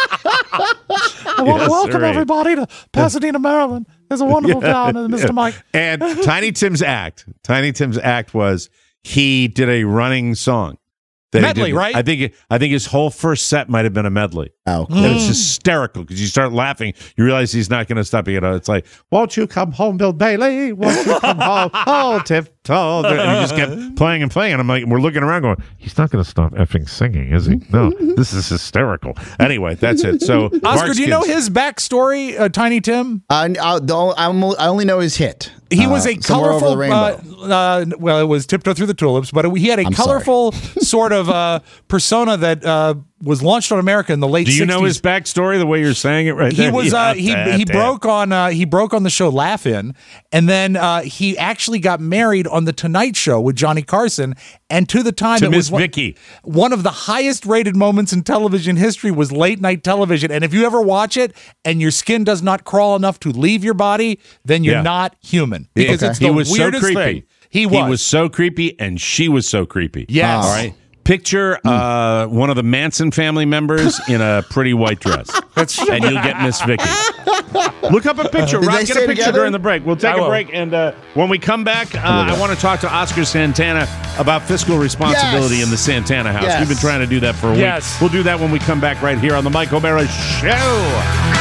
Welcome sir. everybody to Pasadena, Maryland. It's a wonderful town, Mr. Mike. And Tiny Tim's act. Tiny Tim's act was he did a running song. that he Medley, did. right? I think his whole first set might have been a medley. Oh, cool. And it's hysterical because you start laughing. You realize he's not going to stop. You know, it's like, won't you come home, Bill Bailey? Won't you come home? Oh, tiptoe. And he just kept playing and playing. And I'm like, we're looking around going, he's not going to stop effing singing, is he? No, this is hysterical. Anyway, that's it. So, Oscar, do you know his backstory, Tiny Tim? I only know his hit. He was a Somewhere Over colorful, the Rainbow. well, it was Tiptoe Through the Tulips, but he had a colorful sort of persona that was launched on America in the late 60s. Do you know his backstory the way you're saying it right He there? was he broke on the show Laugh-In, and then he actually got married on the Tonight Show with Johnny Carson, and to the time To it Miss was Vicky. one of the highest rated moments in television history was late night television. And if you ever watch it and your skin does not crawl enough to leave your body, then you're not human, because it's the he was weirdest so creepy. thing. He was so creepy, and she was so creepy. Yes. All right. Picture one of the Manson family members in a pretty white dress, and you'll get Miss Vicky. Look up a picture. Did Rob, they get stay a picture together? during the break. We'll take I a will. break, and when we come back, I want to talk to Oscar Santana about fiscal responsibility Yes. in the Santana House. Yes. We've been trying to do that for a Yes. week. We'll do that when we come back right here on the Mike O'Mara Show.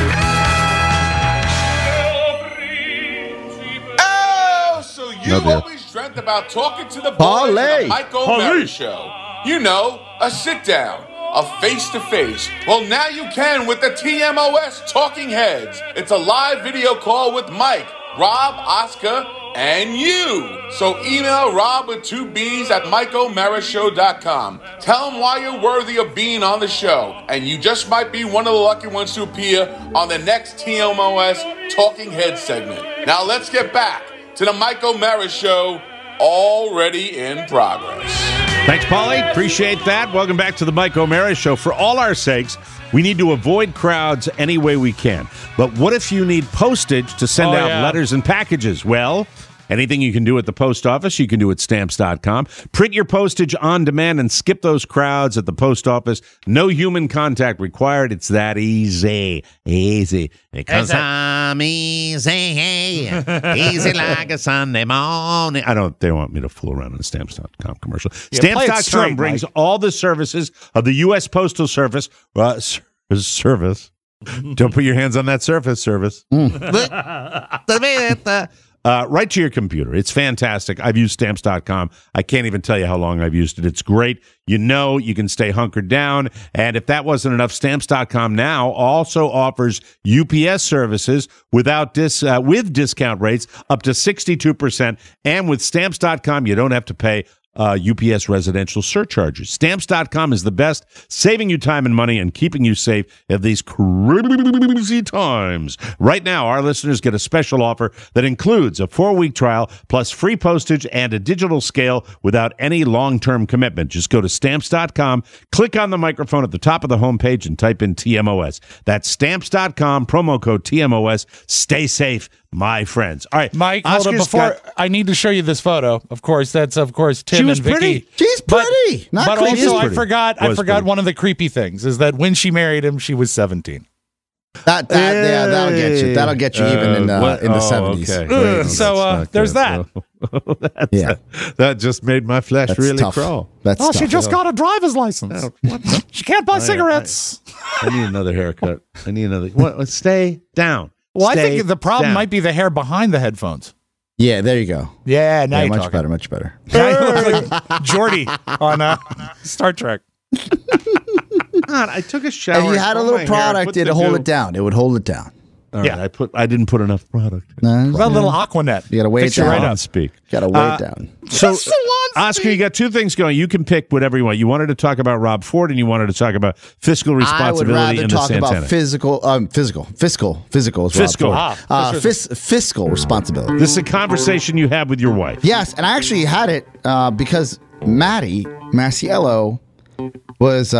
Oh, so you No, dear. always dreamt about talking to the boys Parlay. on the Mike O'Mara Show. You know, a sit-down, a face-to-face. Well, now you can with the TMOS Talking Heads. It's a live video call with Mike, Rob, Oscar, and you. So email Rob with 2 B's at MikeO'MaraShow.com. Tell him why you're worthy of being on the show, and you just might be one of the lucky ones to appear on the next TMOS Talking Heads segment. Now let's get back to the Mike O'Mara Show, already in progress. Thanks, Paulie. Appreciate that. Welcome back to the Mike O'Mara Show. For all our sakes, we need to avoid crowds any way we can. But what if you need postage to send out letters and packages? Well, Anything you can do at the post office, you can do at Stamps.com. Print your postage on demand and skip those crowds at the post office. No human contact required. It's that easy. Easy. Because I'm easy. Easy like a Sunday morning. They don't want me to fool around in the Stamps.com commercial. Yeah, play it Stamps.com straight, brings Mike. all the services of the U.S. Postal Service. Service. Don't put your hands on that surface, service. Right to your computer. It's fantastic. I've used Stamps.com. I can't even tell you how long I've used it. It's great. You can stay hunkered down. And if that wasn't enough, Stamps.com now also offers UPS services with discount rates up to 62%. And with Stamps.com, you don't have to pay UPS residential surcharges. Stamps.com is the best, saving you time and money and keeping you safe at these crazy times. Right now, our listeners get a special offer that includes a 4-week trial plus free postage and a digital scale without any long-term commitment. Just go to Stamps.com, click on the microphone at the top of the homepage and type in TMOS. That's Stamps.com, promo code TMOS. Stay safe, my friends. All right, Mike, hold on. I need to show you this photo. Of course, that's Tim was and Vicky. pretty. She's pretty. But creepy. also, I forgot pretty. one of the creepy things is that when she married him, she was 17. That'll get you. That'll get you even in the 70s. Okay. So there's that. That just made my flesh That's really tough. crawl. That's tough. She just got a driver's license. She can't buy cigarettes. I need another haircut. I need another. What? Stay down. Well, I Stay think the problem down. might be the hair behind the headphones. Yeah, there you go. Yeah, now you're much talking. better, much better. Now you look like Geordi on Star Trek. God, I took a shower. If you had a little product, it'd hold it down. It would hold it down. All right, I didn't put enough product. No, That little Aquanet. You got to weigh it Fix it down. right up. Speak. Got to weigh it down. So, Oscar, you got two things going. You can pick whatever you want. You wanted to talk about Rob Ford, and you wanted to talk about fiscal I would responsibility rather in the talk Santana. about fiscal is Fiscal. Rob Ford. Fiscal responsibility. This is a conversation you have with your wife. Yes, and I actually had it because Maddie Masiello was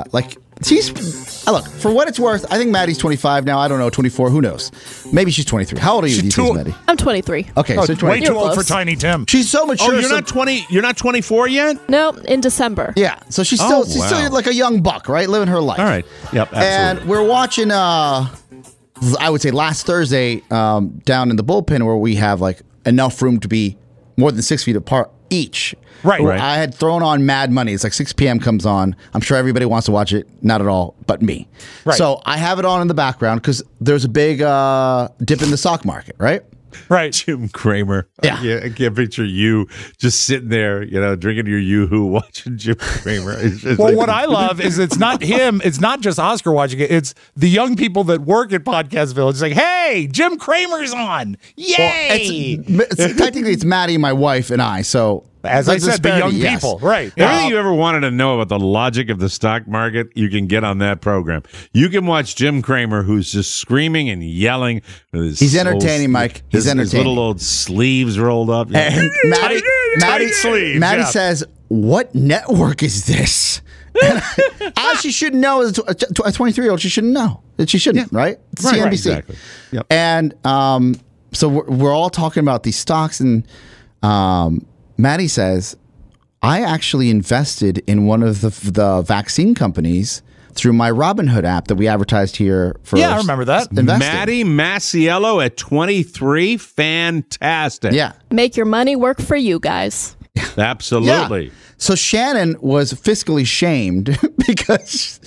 look, for what it's worth, I think Maddie's 25 now. I don't know, 24. Who knows? Maybe she's 23. How old are you these days, Maddie? I'm 23. Okay, so 23. Way too old for close. Tiny Tim. She's so mature. Oh, you're not 20. You're not 24 yet. No, in December. Yeah, so she's Oh, still like a young buck, right? Living her life. All right. Yep. Absolutely. And we're watching. I would say last Thursday down in the bullpen where we have like enough room to be more than 6 feet apart each. Right. I had thrown on Mad Money. It's like 6 p.m. comes on. I'm sure everybody wants to watch it. Not at all, but me. Right. So I have it on in the background because there's a big dip in the stock market, right? Right. Jim Cramer. Yeah. I can't picture you just sitting there, drinking your Yoo-Hoo, watching Jim Cramer. Well, what I love is it's not him. It's not just Oscar watching it. It's the young people that work at Podcast Village. It's like, hey, Jim Cramer's on. Yay! Technically, it's Maddie, my wife, and I. So As I said, the young yes. people. Right. Everything you ever wanted to know about the logic of the stock market, you can get on that program. You can watch Jim Cramer, who's just screaming and yelling. With He's entertaining, Mike. He's his entertaining. little old sleeves rolled up. And Maddie sleeves, says, "What network is this?" And as she shouldn't know, as a 23-year-old, she shouldn't know. She shouldn't, right? It's Right, CNBC. exactly. Yep. And so we're all talking about these stocks, and Maddie says, "I actually invested in one of the vaccine companies through my Robinhood app that we advertised here for." Yeah, I remember that. investing." Maddie Masiello at 23. Fantastic. Yeah. Make your money work for you guys. Absolutely. Yeah. So Shannon was fiscally shamed because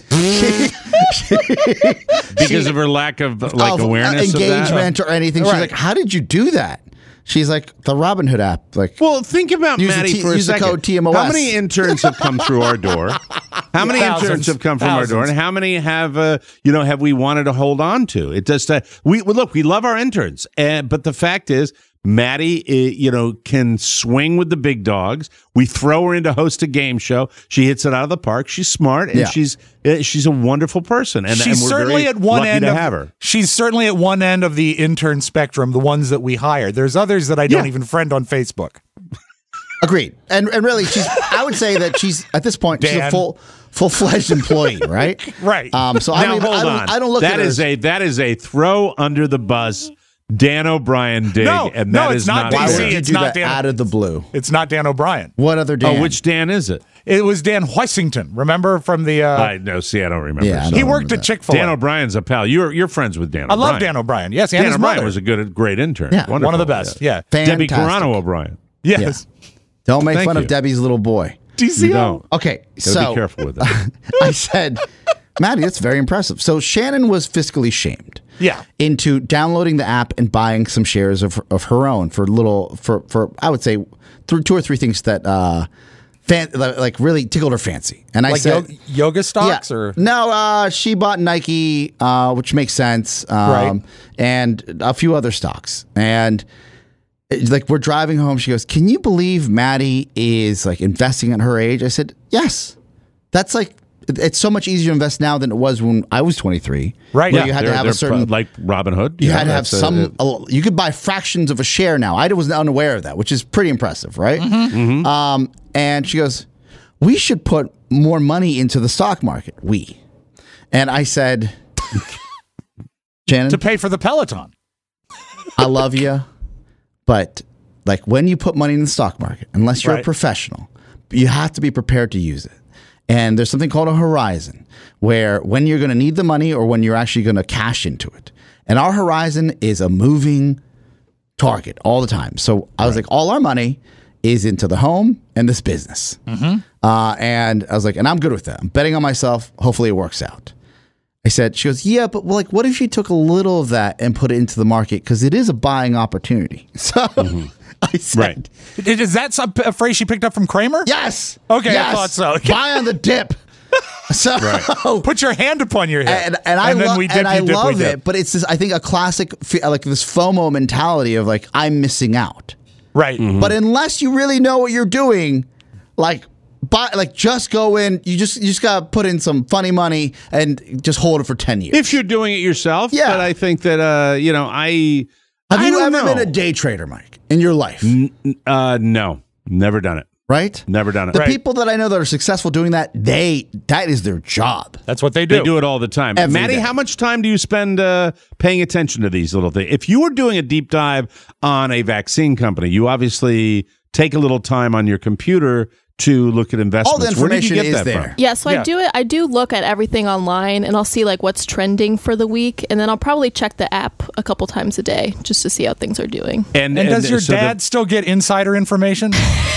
Because of her lack of awareness engagement of or anything. She's like, "How did you do that?" She's like, "The Robinhood app." Like, well, think about Use the Maddie T- for a use the second. code TMOS. How many interns have come through our door? How many interns have come from our door, and how many have have we wanted to hold on to? It does. We love our interns, but the fact is, Maddie, can swing with the big dogs. We throw her in to host a game show. She hits it out of the park. She's smart, and she's a wonderful person. And she's we're certainly very at one lucky end to of have her. She's certainly at one end of the intern spectrum. The ones that we hire. There's others that I don't even friend on Facebook. agreed. And really, I would say that she's at this point she's a full-fledged employee, right? Right. So Now, hold on. I don't look that at her is that is a throw under the bus. Dan O'Brien dig, and that it's is not Why DC. would you It's do not that Dan. out of the blue? It's not Dan O'Brien. What other Dan? Oh, which Dan is it? It was Dan Huisington. Remember from the? I don't remember. Yeah, I he don't worked remember at that. Chick-fil-A. Dan O'Brien's a pal. You're friends with Dan I O'Brien. love Dan O'Brien. Yes, and Dan his O'Brien mother. was a great intern. Yeah. One of the best. Yeah. Debbie Fantastic. Carano O'Brien. Yes. Don't make Thank fun you. of Debbie's little boy. You don't. Okay, Gotta so be careful with that. I said, Maddie, that's very impressive. So Shannon was fiscally shamed. Yeah. Into downloading the app and buying some shares of her own for I would say two or three things that like really tickled her fancy. And I Like said, yoga stocks or no, she bought Nike, which makes sense, Right. and a few other stocks. And like we're driving home, she goes, "Can you believe Maddie is like investing at her age?" I said, "Yes, that's like." It's so much easier to invest now than it was when I was 23. Right, Where yeah. you had to have a certain, like Robin Hood. you had to have some. You could buy fractions of a share now. I was unaware of that, which is pretty impressive, right? Mm-hmm. And she goes, "We should put more money into the stock market." And I said, "Shannon, to pay for the Peloton. I love you, but like when you put money in the stock market, unless you're a Right. professional, you have to be prepared to use it. And there's something called a horizon, where when you're going to need the money or when you're actually going to cash into it. And our horizon is a moving target all the time. So I was like, all our money is into the home and this business. And I was like, and I'm good with that. I'm betting on myself. Hopefully it works out. I said, she goes, yeah, but like, what if you took a little of that and put it into the market? Because it is a buying opportunity. So I said, Is that a phrase she picked up from Kramer? yes. Okay, I yes, thought so. Buy on the dip. So Put your hand upon your hip. and I then love we dip, I you dip, we love dip. it, but it's this, I think a classic like this FOMO mentality of like I'm missing out. Right. But unless you really know what you're doing, like just go in. You just gotta put in some funny money and just hold it for 10 years. If you're doing it yourself, Yeah. But I think that have you don't ever know. been a day trader, Mike, in your life? No, never done it. Right? Never done it. The people that I know that are successful doing that, that is their job. That's what they do. They do it all the time. Every Maddie, day. how much time do you spend paying attention to these little things? If you were doing a deep dive on a vaccine company, you obviously take a little time on your computer to look at investments. All the Where did you information get is that there. from? Yeah, so I do look at everything online, and I'll see like what's trending for the week, and then I'll probably check the app a couple times a day just to see how things are doing. And does your dad still get insider information?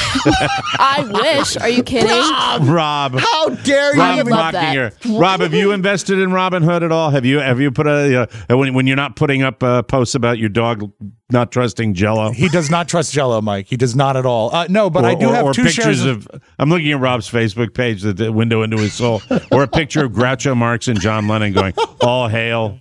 I wish. Are you kidding? Rob, How dare you? I Rob would love mocking that. her. Rob, have you invested in Robinhood at all? Have you put when you're not putting up posts about your dog not trusting Jell-O? He does not trust Jell-O, Mike. He does not at all. No, but I do have or two pictures shares of. I'm looking at Rob's Facebook page, the window into his soul, or a picture of Groucho Marx and John Lennon going, "All hail,"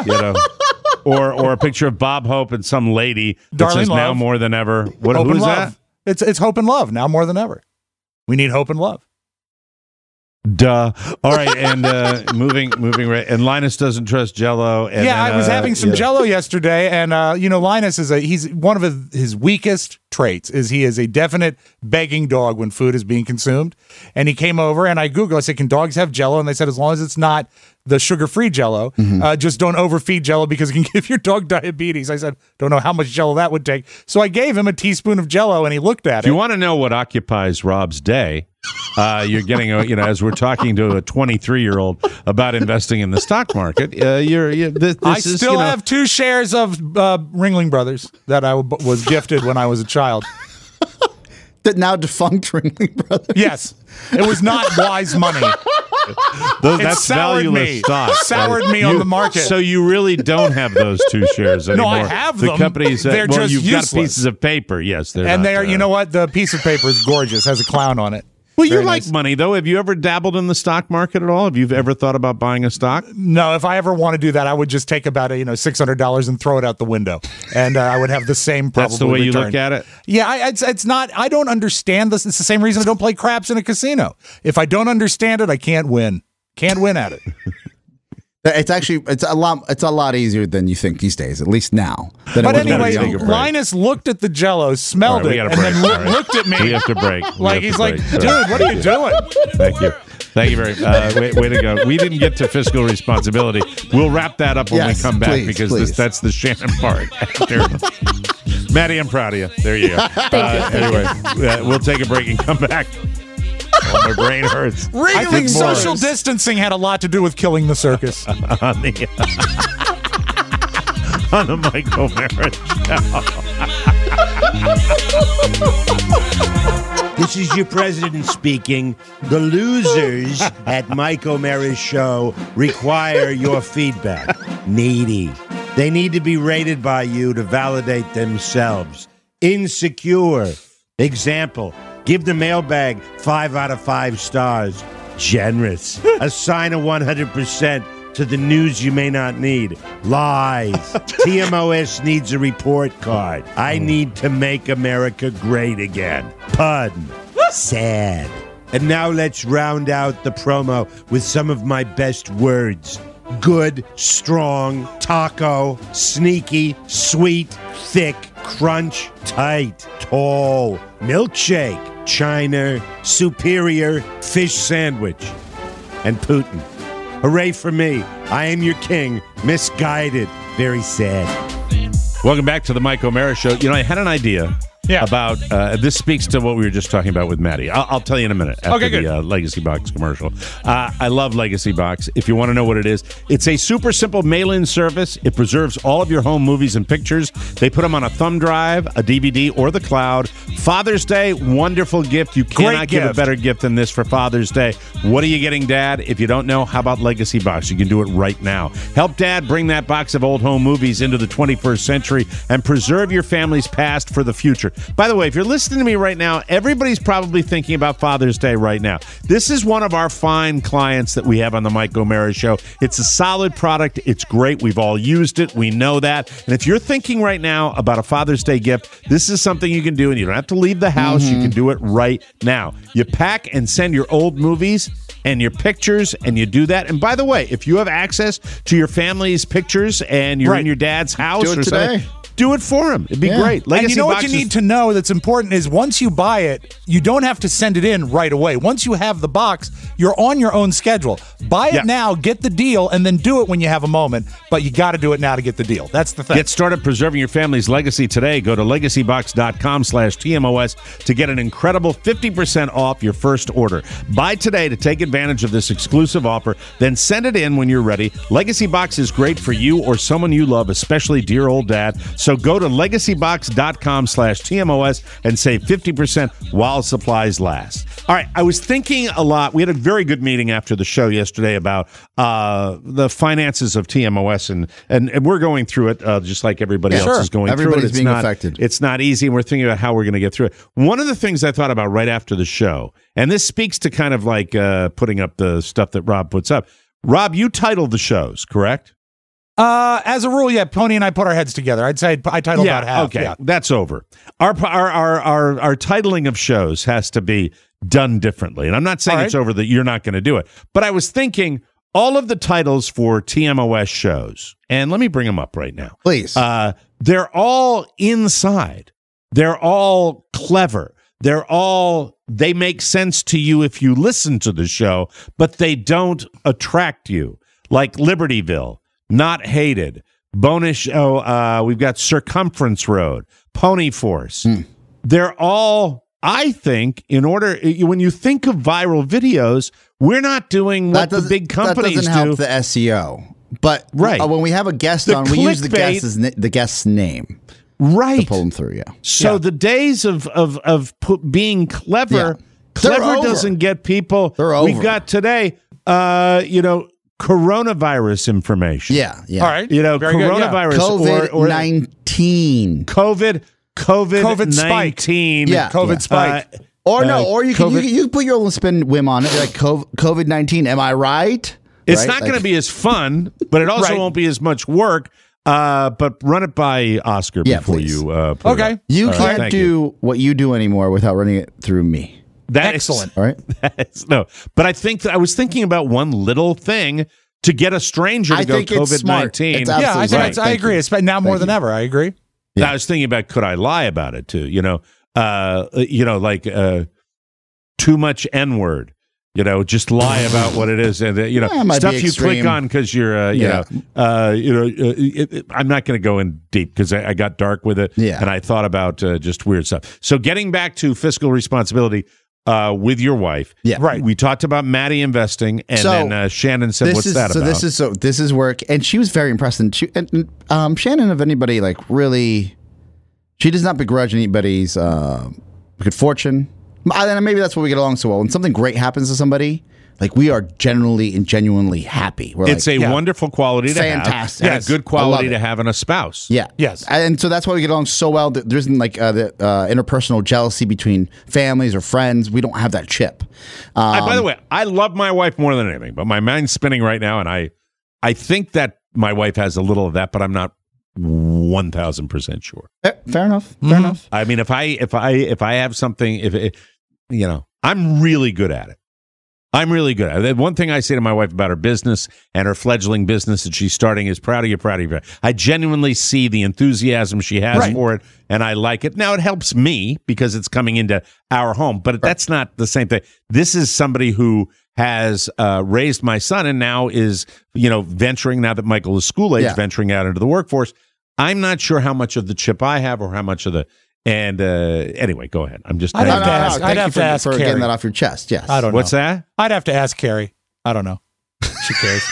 or a picture of Bob Hope and some lady that Darling says, "Now Love. more than ever." What? Hope Who and is love. that? It's hope and love now more than ever. We need hope and love. Duh. All right, and moving right. And Linus doesn't trust Jell-O. And Yeah, then, I was having some Jell-O yesterday, and Linus he's one of his weakest traits is he is a definite begging dog when food is being consumed. And he came over, and I Googled. I said, "Can dogs have Jell-O?" And they said, as long as it's not the sugar-free Jell-O, just don't overfeed Jell-O because it can give your dog diabetes. I said, don't know how much Jell-O that would take. So I gave him a teaspoon of Jell-O, and he looked at If you it. want to know what occupies Rob's day, you're getting as we're talking to a 23-year-old about investing in the stock market. This I is, still have 2 shares of Ringling Brothers that I was gifted when I was a child. The now defunct Ringling Brothers. Yes, it was not wise money. That's soured valueless me. stock. Soured me on the market. So you really don't have those 2 shares anymore. I have the them. companies that, They're just you've useless. got pieces of paper. Yes, they're And not, they are. You know what? The piece of paper is gorgeous. Has a clown on it. Well, you Very like nice. money, though. Have you ever dabbled in the stock market at all? Have you ever thought about buying a stock? No, if I ever want to do that, I would just take about $600 and throw it out the window, and I would have the same. That's the way you look at it? Yeah, it's not. I don't understand this. It's the same reason I don't play craps in a casino. If I don't understand it, I can't win. Can't win at it. It's a lot easier than you think these days, at least now. But anyway, Linus looked at the Jell-O, smelled it, and then looked at me. We have to break. Like he's like, dude, what are you doing? Thank you. Thank you very much. Way to go. We didn't get to fiscal responsibility. We'll wrap that up when we come back because that's the Shannon part. Maddie, I'm proud of you. There you go. Anyway, we'll take a break and come back. Oh, my brain hurts. I think social distancing had a lot to do with killing the circus. On the Mike O'Meara Show. This is your president speaking. The losers at Mike O'Meara's show require your feedback. Needy. They need to be rated by you to validate themselves. Insecure. Example. Give the mailbag 5 out of 5 stars. Generous. Assign a 100% to the news you may not need. Lies. TMOS needs a report card. I need to make America great again. Pun. Sad. And now let's round out the promo with some of my best words. Good, strong, taco, sneaky, sweet, thick, crunch, tight, tall, milkshake, China, superior, fish sandwich, and Putin. Hooray for me. I am your king. Misguided. Very sad. Welcome back to the Mike O'Meara Show. You know, I had an idea about, this speaks to what we were just talking about with Maddie. I'll tell you in a minute after the Legacy Box commercial. I love Legacy Box. If you want to know what it is, it's a super simple mail-in service. It preserves all of your home movies and pictures. They put them on a thumb drive, a DVD, or the cloud. Father's Day, wonderful gift. You cannot give a better gift than this for Father's Day. What are you getting, Dad? If you don't know, how about Legacy Box? You can do it right now. Help Dad bring that box of old home movies into the 21st century and preserve your family's past for the future. By the way, if you're listening to me right now, everybody's probably thinking about Father's Day right now. This is one of our fine clients that we have on the Mike O'Meara Show. It's a solid product. It's great. We've all used it. We know that. And if you're thinking right now about a Father's Day gift, this is something you can do, and you don't have to leave the house. You can do it right now. You pack and send your old movies and your pictures, and you do that. And by the way, if you have access to your family's pictures and you're in your dad's house do it or today. something, do it for him. It'd be great. Legacy and you know what you need to know that's important is once you buy it, you don't have to send it in right away. Once you have the box, you're on your own schedule. Buy it now, get the deal, and then do it when you have a moment. But you got to do it now to get the deal. That's the thing. Get started preserving your family's legacy today. Go to legacybox.com/TMOS to get an incredible 50% off your first order. Buy today to take advantage of this exclusive offer. Then send it in when you're ready. Legacy Box is great for you or someone you love, especially dear old dad. So go to legacybox.com/TMOS and save 50% while supplies last. All right, I was thinking a lot. We had a very good meeting after the show yesterday about the finances of TMOS, and we're going through it just like everybody else is going through it. Everybody's being affected. It's not easy, and we're thinking about how we're going to get through it. One of the things I thought about right after the show, and this speaks to kind of like putting up the stuff that Rob puts up. Rob, you titled the shows, correct? As a rule, Pony and I put our heads together. I'd say I titled about half. Okay, that's over. Our titling of shows has to be done differently. And I'm not saying it's over that you're not going to do it. But I was thinking all of the titles for TMOS shows, and let me bring them up right now. Please. They're all inside. They're all clever. They make sense to you if you listen to the show, but they don't attract you. Like Libertyville. Not Hated, bonus show. We've got Circumference Road, Pony Force. They're all, I think, when you think of viral videos, we're not doing what the big companies do. That doesn't help the SEO. But when we have a guest on, we use the guest's name. Right. To pull them through, So the days of being clever, clever doesn't get people. They're over. We've got today, coronavirus information. Yeah. All right. Coronavirus. COVID-19. COVID-19. Yeah. COVID spike. Or you can put your own spin whim on it. Like COVID-19. Am I right? It's not going to be as fun, but it also won't be as much work. But run it by Oscar before you put it up. You can't do what you do anymore without running it through me. Excellent. All right. But I think that I was thinking about one little thing to get a stranger to I go think it's smart. COVID-19. It's Yeah, I absolutely think smart. I agree. Thank It's now more than ever. I agree. Now, I was thinking about, could I lie about it too? Like too much N-word. Just lie about what it is, and it might stuff be you click extreme. on because you're, I'm not going to go in deep because I got dark with it, and I thought about just weird stuff. So, getting back to fiscal responsibility with your wife, right? We talked about Maddie investing, and then Shannon said, "What's that about?" This is work, and she was very impressed. And Shannon, if anybody really, she does not begrudge anybody's good fortune. And maybe that's why we get along so well. When something great happens to somebody, we are generally and genuinely happy. It's a wonderful quality to have. Fantastic. And a good quality to have in a spouse. Yeah. Yes. And so that's why we get along so well. There isn't the interpersonal jealousy between families or friends. We don't have that chip. By the way, I love my wife more than anything, but my mind's spinning right now, and I think that my wife has a little of that, but I'm not 1,000% sure. Fair enough. Fair enough. I mean, if I have something, I'm really good at it. I'm really good at it. One thing I say to my wife about her business and her fledgling business that she's starting is proud of you. I genuinely see the enthusiasm she has for it, and I like it. Now, it helps me because it's coming into our home, but that's not the same thing. This is somebody who has raised my son and now is, venturing, now that Michael is school age, venturing out into the workforce. I'm not sure how much of the chip I have or how much of the... And anyway, go ahead. I'm just... I'd have to ask. I'd have to ask for Carrie. getting that off your chest. Yes. I don't know. What's that? I'd have to ask Carrie. I don't know. She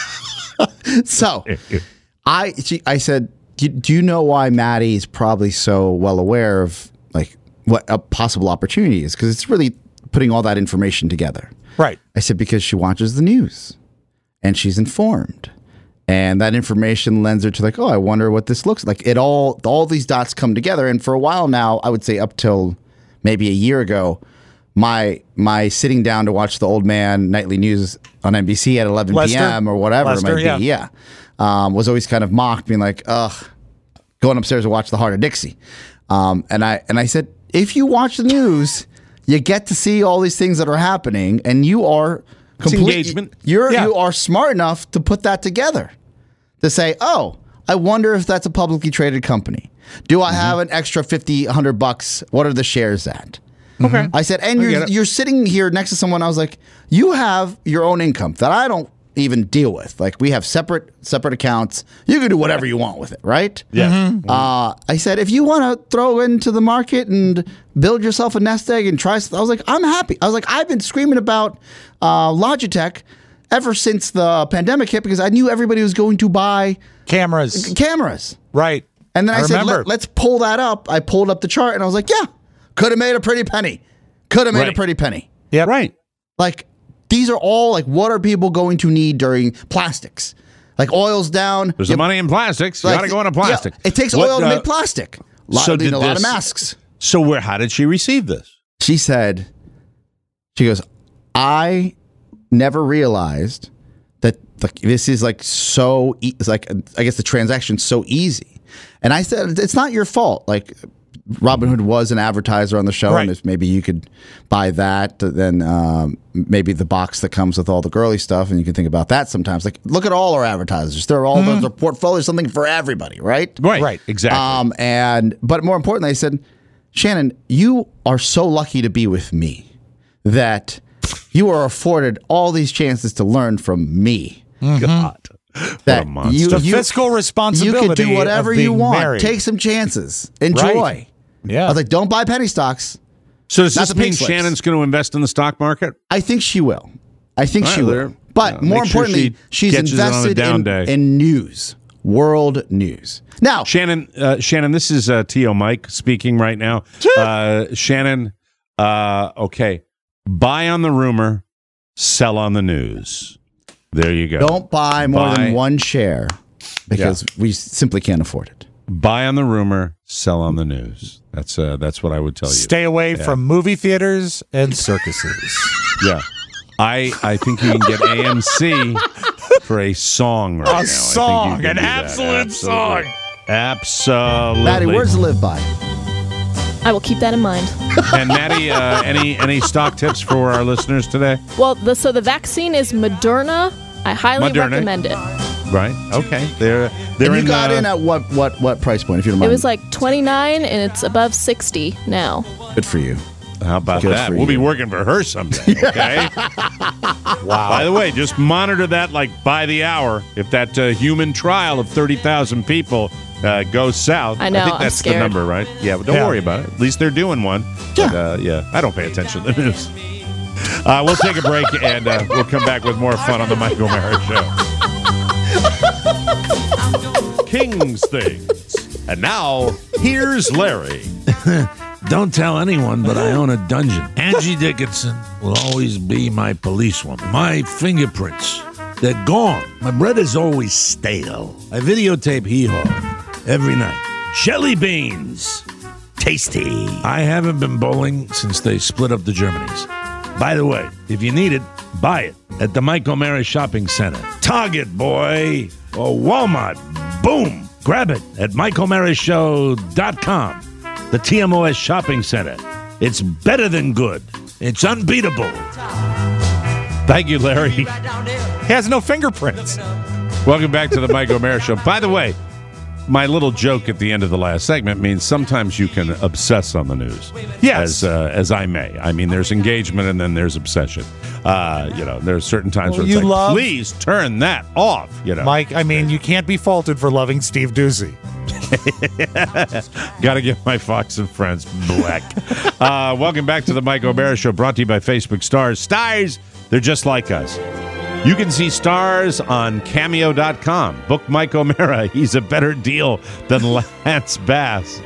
cares. So, I said, do you know why Maddie's probably so well aware of what a possible opportunity is? Because it's really putting all that information together. Right. I said, because she watches the news and she's informed. And that information lends her to I wonder what this looks like. It all these dots come together. And for a while now, I would say up till maybe a year ago, my sitting down to watch the old man nightly news on NBC at 11 p.m. or whatever it might be, was always kind of mocked, being going upstairs to watch the Heart of Dixie. And I said, if you watch the news, you get to see all these things that are happening, and you are engagement. You are smart enough to put that together, to say, oh, I wonder if that's a publicly traded company. Do I have an extra $50-$100? What are the shares at? Okay. I said, and you're sitting here next to someone. I was like, you have your own income that I don't even deal with. We have separate accounts. You can do whatever you want with it, right? Yeah. I said, if you want to throw into the market and build yourself a nest egg and try, I was like, I'm happy. I was like, I've been screaming about Logitech ever since the pandemic hit because I knew everybody was going to buy cameras. Right. And then I said, let's pull that up. I pulled up the chart and I was like, yeah, could have made a pretty penny. Yeah. Right. These are all what are people going to need during plastics? Oil's down. There's the money in plastics. You got to go into plastic. Yeah, it takes oil to make plastic. A lot of masks. So how did she receive this? She goes, I never realized that this is so I guess the transaction's so easy. And I said, it's not your fault. Robinhood was an advertiser on the show, and if maybe you could buy that, then maybe the box that comes with all the girly stuff, and you can think about that sometimes. Look at all our advertisers; they're all their portfolio, something for everybody, right? Right, exactly. But more importantly, I said, Shannon, you are so lucky to be with me that you are afforded all these chances to learn from me. God. That the fiscal responsibility. You can do whatever you want. Married. Take some chances. Enjoy. Right. Yeah. I was like, don't buy penny stocks. So does this mean Shannon's going to invest in the stock market? I think she will. She will. But more importantly, she's invested in news, world news. Now, Shannon, this is T.O. Mike speaking right now. Shannon, okay, buy on the rumor, sell on the news. There you go. Don't buy more than one share because we simply can't afford it. Buy on the rumor, sell on the news. That's what I would tell you. Stay away from movie theaters and circuses. Yeah. I think you can get AMC for a song right now. A song, an absolute song. Absolutely. Maddie, words to live by. I will keep that in mind. And Maddie, any stock tips for our listeners today? Well, so the vaccine is Moderna, I highly Moderna. recommend it. Right. Okay. They're And you got in at what price point, if you don't mind? It was like $29, and it's above $60 now. Good for you. How about Good that? for We'll be you. working for her someday, okay? Wow. By the way, just monitor that like by the hour. If that human trial of 30,000 people goes south, I know, I think I'm that's the scared. number, right? Yeah, but don't worry about it. At least they're doing one. Yeah. But, yeah, I don't pay attention to the news. We'll take a break, and we'll come back with more fun on the Mike O'Mara Show. King's Things. And now, here's Larry. Don't tell anyone, but I own a dungeon. Angie Dickinson will always be my policewoman. My fingerprints, they're gone. My bread is always stale. I videotape Hee Haw every night. Jelly beans. Tasty. I haven't been bowling since they split up the Germanys. By the way, if you need it, buy it at the Mike O'Mara Shopping Center. Target, boy. Or Walmart. Boom. Grab it at MikeO'MaraShow.com. The TMOS Shopping Center. It's better than good. It's unbeatable. Thank you, Larry. He has no fingerprints. Welcome back to the Mike O'Mara Show. By the way, my little joke at the end of the last segment means sometimes you can obsess on the news. Yes. As I may. I mean, there's engagement and then there's obsession. There's certain times where it's you like, love- please turn that off. Mike, I mean, you can't be faulted for loving Steve Doocy. Got to give my Fox and Friends black. Welcome back to the Mike O'Mara Show, brought to you by Facebook Stars. Stars, they're just like us. You can see Stars on Cameo.com. Book Mike O'Mara. He's a better deal than Lance Bass.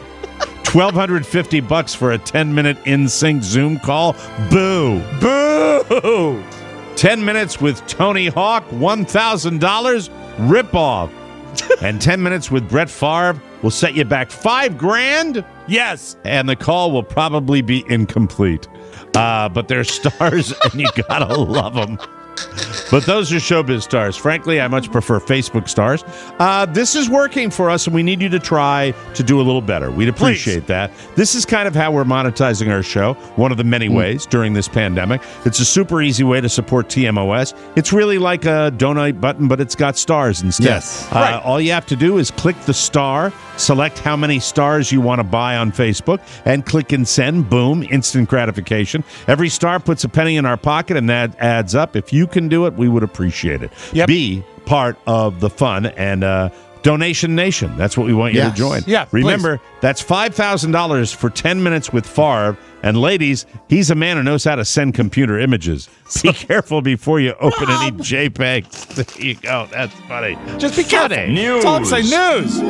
$1,250 for a 10-minute in-sync Zoom call. Boo. Boo. 10 minutes with Tony Hawk, $1,000. Rip off. And 10 minutes with Brett Favre will set you back $5,000. Yes. And the call will probably be incomplete. But they're stars, and you gotta love them. But those are showbiz stars. Frankly, I much prefer Facebook stars. This is working for us, and we need you to try to do a little better. We'd appreciate that. This is kind of how we're monetizing our show, one of the many ways during this pandemic. It's a super easy way to support TMOS. It's really like a donate button, but it's got stars instead. Yes. Right. All you have to do is click the star, select how many stars you want to buy on Facebook, and click and send. Boom, instant gratification. Every star puts a penny in our pocket, and that adds up. If you can do it, we would appreciate it. Yep. Be part of the fun and Donation Nation. That's what we want you to Yes. join. Yeah, Remember, that's $5,000 for 10 minutes with Favre. And ladies, he's a man who knows how to send computer images. Be careful before you open any JPEGs. There you go. That's funny. Just be careful. News. That's all I'm saying. News.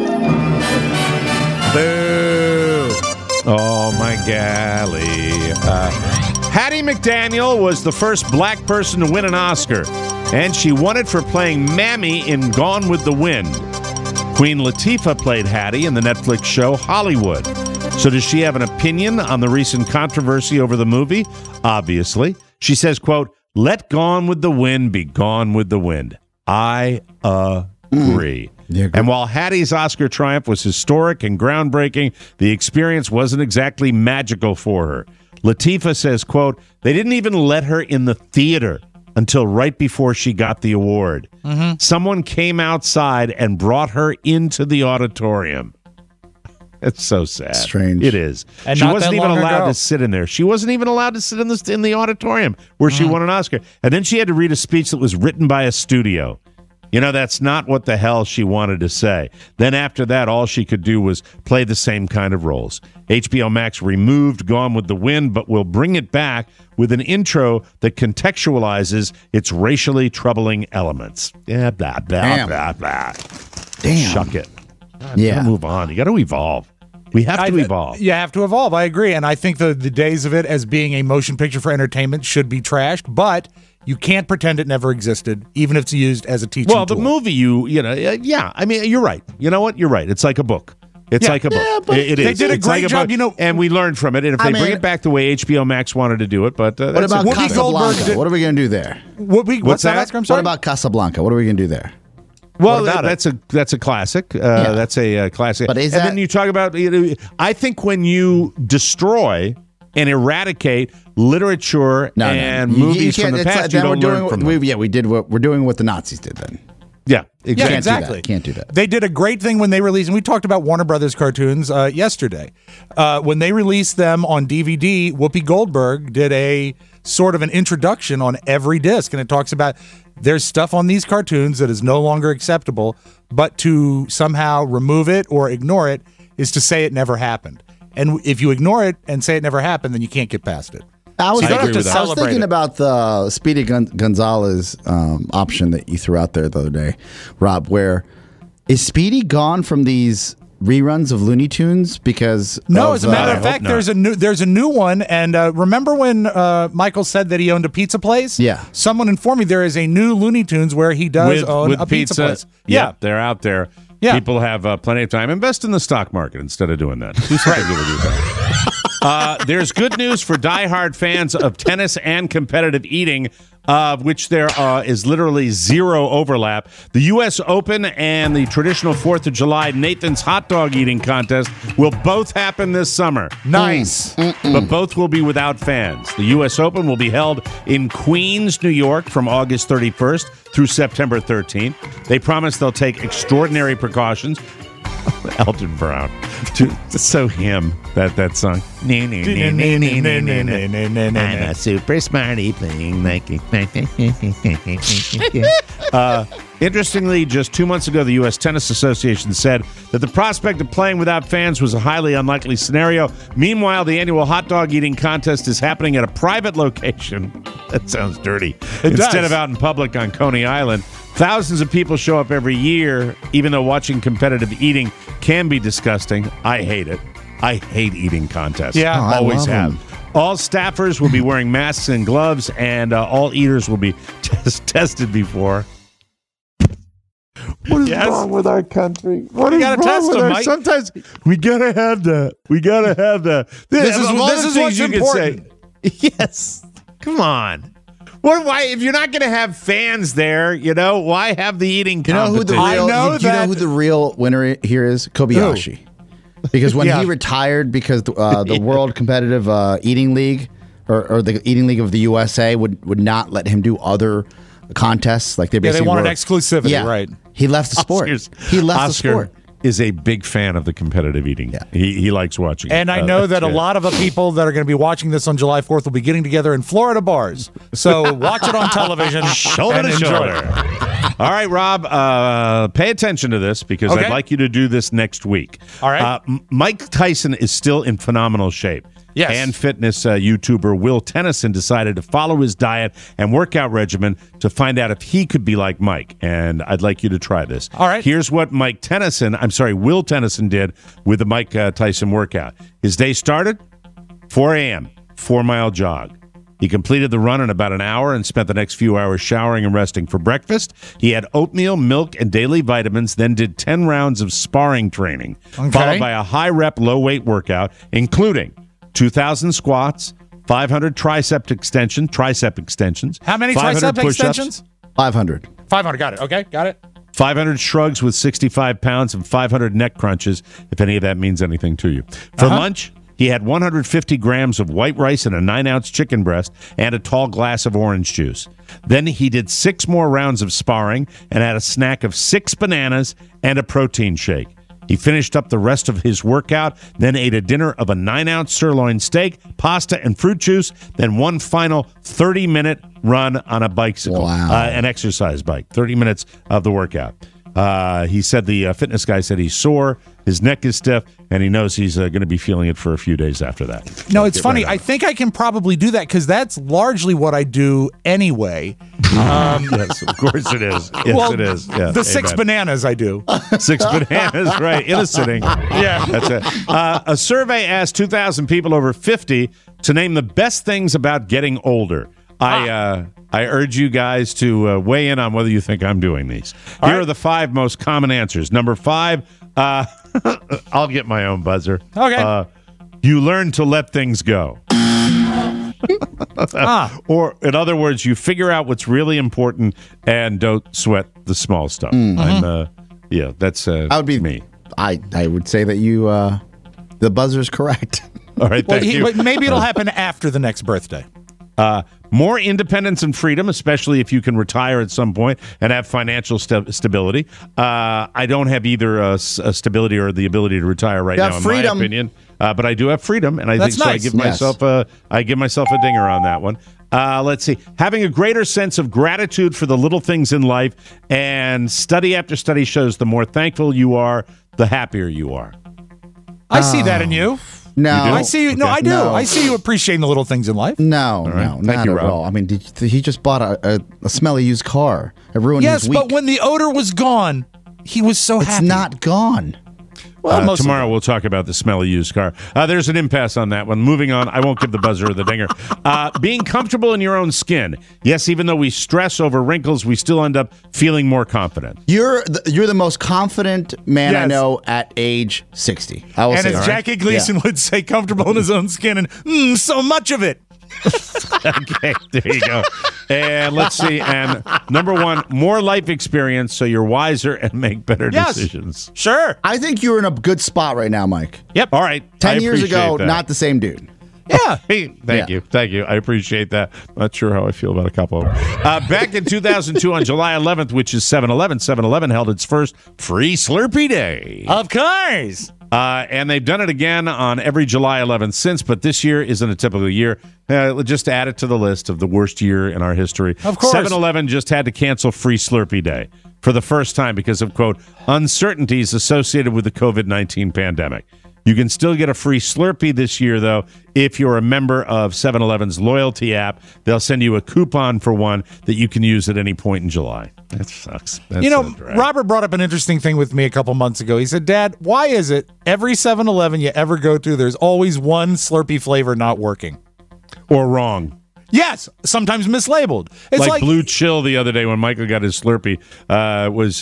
Boo. Oh, my golly. Hattie McDaniel was the first black person to win an Oscar, and she won it for playing Mammy in Gone with the Wind. Queen Latifah played Hattie in the Netflix show Hollywood. So does she have an opinion on the recent controversy over the movie? Obviously. She says, quote, "Let Gone with the Wind be Gone with the Wind." I agree. And while Hattie's Oscar triumph was historic and groundbreaking, the experience wasn't exactly magical for her. Latifah says, quote, "They didn't even let her in the theater until right before she got the award. Someone came outside and brought her into the auditorium." It's so sad. Strange. It is. And she not wasn't that even long allowed ago. to sit in there. She wasn't even allowed to sit in the auditorium where she won an Oscar. And then she had to read a speech that was written by a studio. You know, that's not what the hell she wanted to say. Then after that, all she could do was play the same kind of roles. HBO Max removed Gone with the Wind, but will bring it back with an intro that contextualizes its racially troubling elements. Yeah, blah, blah, Damn. blah, blah. Damn. Shuck it. Yeah. You gotta move on. You got to evolve. We have to evolve. You have to evolve. I agree. And I think the days of it as being a motion picture for entertainment should be trashed, but you can't pretend it never existed, even if it's used as a teaching Well, the tool. movie, yeah. I mean, you're right. You know what? You're right. It's like a book. It's Yeah. like a book. Yeah, but It is. they did a It's like great job, book, you know- and we learned from it. And if I they bring mean- it back the way HBO Max wanted to do it, but What that's about Whoopi Goldberg Casablanca? did- What are we going to do there? What's that, Oscar? I'm sorry? What about Casablanca? What are we going to do there? well, what about that's a classic. That's a classic. But is and that- then you talk about. I think when you destroy and eradicate literature and movies from the past. You don't learn from them. We're doing what the Nazis did then. Yeah, exactly. Yeah, exactly. Can't do that. They did a great thing when they released, and we talked about Warner Brothers cartoons yesterday. When they released them on DVD, Whoopi Goldberg did a sort of an introduction on every disc, and it talks about there's stuff on these cartoons that is no longer acceptable, but to somehow remove it or ignore it is to say it never happened. And if you ignore it and say it never happened, then you can't get past it. I was So thinking about the Speedy Gonzalez option that you threw out there the other day, Rob, where is Speedy gone from these reruns of Looney Tunes? Because no, as a matter of fact, there's a new one. And remember when Michael said that he owned a pizza place? Yeah. Someone informed me there is a new Looney Tunes where he does own a pizza place. Yeah, they're out there. Yeah. People have plenty of time. Invest in the stock market instead of doing that. Do something good to do that. There's good news for diehard fans of tennis and competitive eating, of which there is literally zero overlap. The U.S. Open and the traditional 4th of July Nathan's hot dog eating contest will both happen this summer. Nice. But both will be without fans. The U.S. Open will be held in Queens, New York from August 31st through September 13th. They promise they'll take extraordinary precautions. Elton Brown. So him, that song. I'm a super smarty playing like interestingly, just 2 months ago, the U.S. Tennis Association said that the prospect of playing without fans was a highly unlikely scenario. Meanwhile, the annual hot dog eating contest is happening at a private location. That sounds dirty. Instead of out in public on Coney Island. Thousands of people show up every year, even though watching competitive eating can be disgusting. I hate it. I hate eating contests. Yeah, always have. All staffers will be wearing masks and gloves, and all eaters will be tested before. What is wrong with our country? What is wrong with our? Sometimes we gotta have that. We gotta have that. This is what's important. Yes. Come on. Why, if you're not going to have fans there, why have the eating competition? Do you know who the real winner here is? Kobayashi. Because when he retired, because the World Competitive Eating League or the Eating League of the USA would not let him do other contests. Like they wanted exclusivity, right? He left the sport. The sport. Is a big fan of the competitive eating. Yeah. He likes watching and I know that a lot of the people that are going to be watching this on July 4th will be getting together in Florida bars. So watch it on television. Shoulder to shoulder. All right, Rob, pay attention to this because I'd like you to do this next week. All right. Mike Tyson is still in phenomenal shape. Yes. And fitness YouTuber Will Tennyson decided to follow his diet and workout regimen to find out if he could be like Mike. And I'd like you to try this. All right. Here's what Will Tennyson did with the Mike Tyson workout. His day started 4 a.m., 4-mile jog. He completed the run in about an hour and spent the next few hours showering and resting for breakfast. He had oatmeal, milk, and daily vitamins, then did 10 rounds of sparring training, followed by a high-rep, low-weight workout, including 2,000 squats, 500 tricep extensions. How many tricep extensions? 500. 500, got it. Okay, got it. 500 shrugs with 65 pounds and 500 neck crunches, if any of that means anything to you. For lunch, he had 150 grams of white rice and a 9-ounce chicken breast and a tall glass of orange juice. Then he did 6 more rounds of sparring and had a snack of 6 bananas and a protein shake. He finished up the rest of his workout, then ate a dinner of a 9-ounce sirloin steak, pasta, and fruit juice, then one final 30-minute run on a bicycle, an exercise bike, 30 minutes of the workout. He said the fitness guy said he's sore, his neck is stiff, and he knows he's going to be feeling it for a few days after that. No, it's funny. I think I can probably do that because that's largely what I do anyway. Yes, of course it is. Yes, it is. Yeah, the 6 bananas I do. 6 bananas, right, in a sitting. Yeah. That's it. A survey asked 2,000 people over 50 to name the best things about getting older. I urge you guys to weigh in on whether you think I'm doing these. Here are the 5 most common answers. Number 5, I'll get my own buzzer. Okay. You learn to let things go. Or, in other words, you figure out what's really important and don't sweat the small stuff. That's that would be me. I would say that you the buzzer's correct. All right, thank you. But maybe it'll happen after the next birthday. More independence and freedom, especially if you can retire at some point and have financial stability. I don't have either a stability or the ability to retire right now, in my opinion. But I do have freedom, and I think so. Nice. I give myself a dinger on that one. Let's see. Having a greater sense of gratitude for the little things in life, and study after study shows the more thankful you are, the happier you are. I see that in you. No, I see you. No, I do. No. I see you appreciating the little things in life. No, not at all. I mean, he just bought a smelly used car. It ruined his week. Yes, but when the odor was gone, he was so happy. It's not gone. Well, tomorrow we'll talk about the smelly used car. There's an impasse on that one. Moving on. I won't give the buzzer or the dinger. Being comfortable in your own skin. Yes, even though we stress over wrinkles, we still end up feeling more confident. You're the most confident man I know at age 60. I will say, as Jackie Gleason would say, comfortable in his own skin, and so much of it. Okay, there you go. And let's see. And number one, more life experience so you're wiser and make better decisions. Sure. I think you're in a good spot right now, Mike. Yep. All right. 10 years ago, not the same dude. Yeah. Hey, thank you. I appreciate that. Not sure how I feel about a couple of them. Back in 2002 on July 11th, which is 7/11, 7/11 held its first Free Slurpee Day. Of course. And they've done it again on every July 11th since, but this year isn't a typical year. Just add it to the list of the worst year in our history. Of course. 7-Eleven just had to cancel Free Slurpee Day for the first time because of, quote, uncertainties associated with the COVID-19 pandemic. You can still get a free Slurpee this year, though, if you're a member of 7-Eleven's loyalty app. They'll send you a coupon for one that you can use at any point in July. That sucks. Robert brought up an interesting thing with me a couple months ago. He said, Dad, why is it every 7-Eleven you ever go to, there's always one Slurpee flavor not working? Or wrong. Yes, sometimes mislabeled. It's like Blue Chill the other day when Michael got his Slurpee was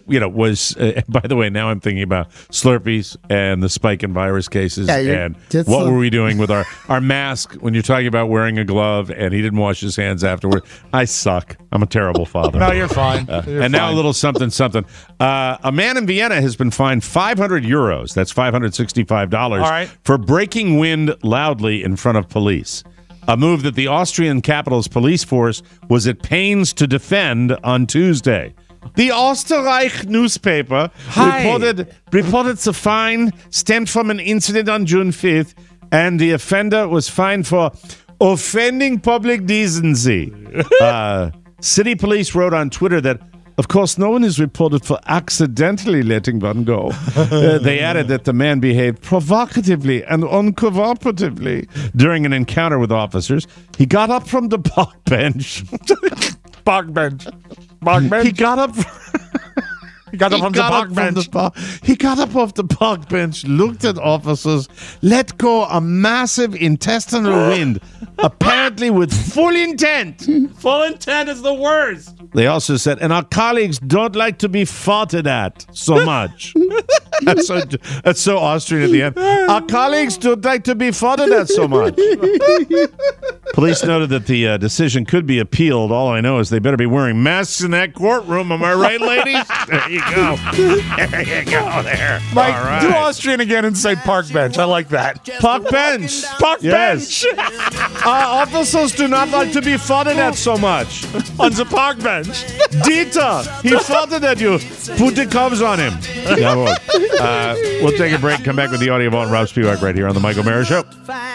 by the way, now I'm thinking about Slurpees and the spike in virus cases and what were we doing with our mask when you're talking about wearing a glove and he didn't wash his hands afterward. I suck. I'm a terrible father. No, you're fine. Now a little something. A man in Vienna has been fined 500 euros. That's $565 for breaking wind loudly in front of police. A move that the Austrian capital's police force was at pains to defend on Tuesday. The Österreich newspaper reported the fine stemmed from an incident on June 5th, and the offender was fined for offending public decency. City police wrote on Twitter that, of course, no one is reported for accidentally letting one go. They added that the man behaved provocatively and uncooperatively during an encounter with officers. He got up from the park bench. Park bench. He got up... He got up from the park bench. He got up off the park bench, looked at officers, let go a massive intestinal wind, apparently with full intent. Full intent is the worst. They also said, and our colleagues don't like to be farted at so much. That's so Austrian at the end. Our colleagues don't like to be farted at so much. Police noted that the decision could be appealed. All I know is they better be wearing masks in that courtroom. Am I right, ladies? There you go. There you go. There. Mike, do Austrian again and say park bench. I like that. Park bench. Park bench. Our officers do not like to be farted at so much. On the park bench. Dieter, he farted at you. Put the covers on him. We'll take a break, come back with the audio vault and Rob Spivak right here on the Mike O'Mara Show.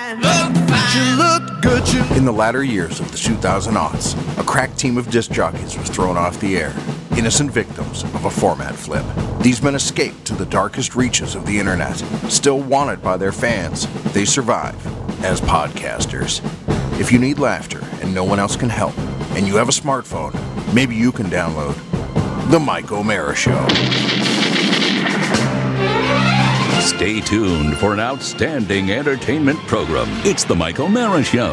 In the latter years of the 2000s, a crack team of disc jockeys was thrown off the air, innocent victims of a format flip. These men escaped to the darkest reaches of the internet. Still wanted by their fans, they survive as podcasters. If you need laughter and no one else can help, and you have a smartphone, maybe you can download The Mike O'Mara Show. Stay tuned for an outstanding entertainment program. It's The Mike O'Mara Show.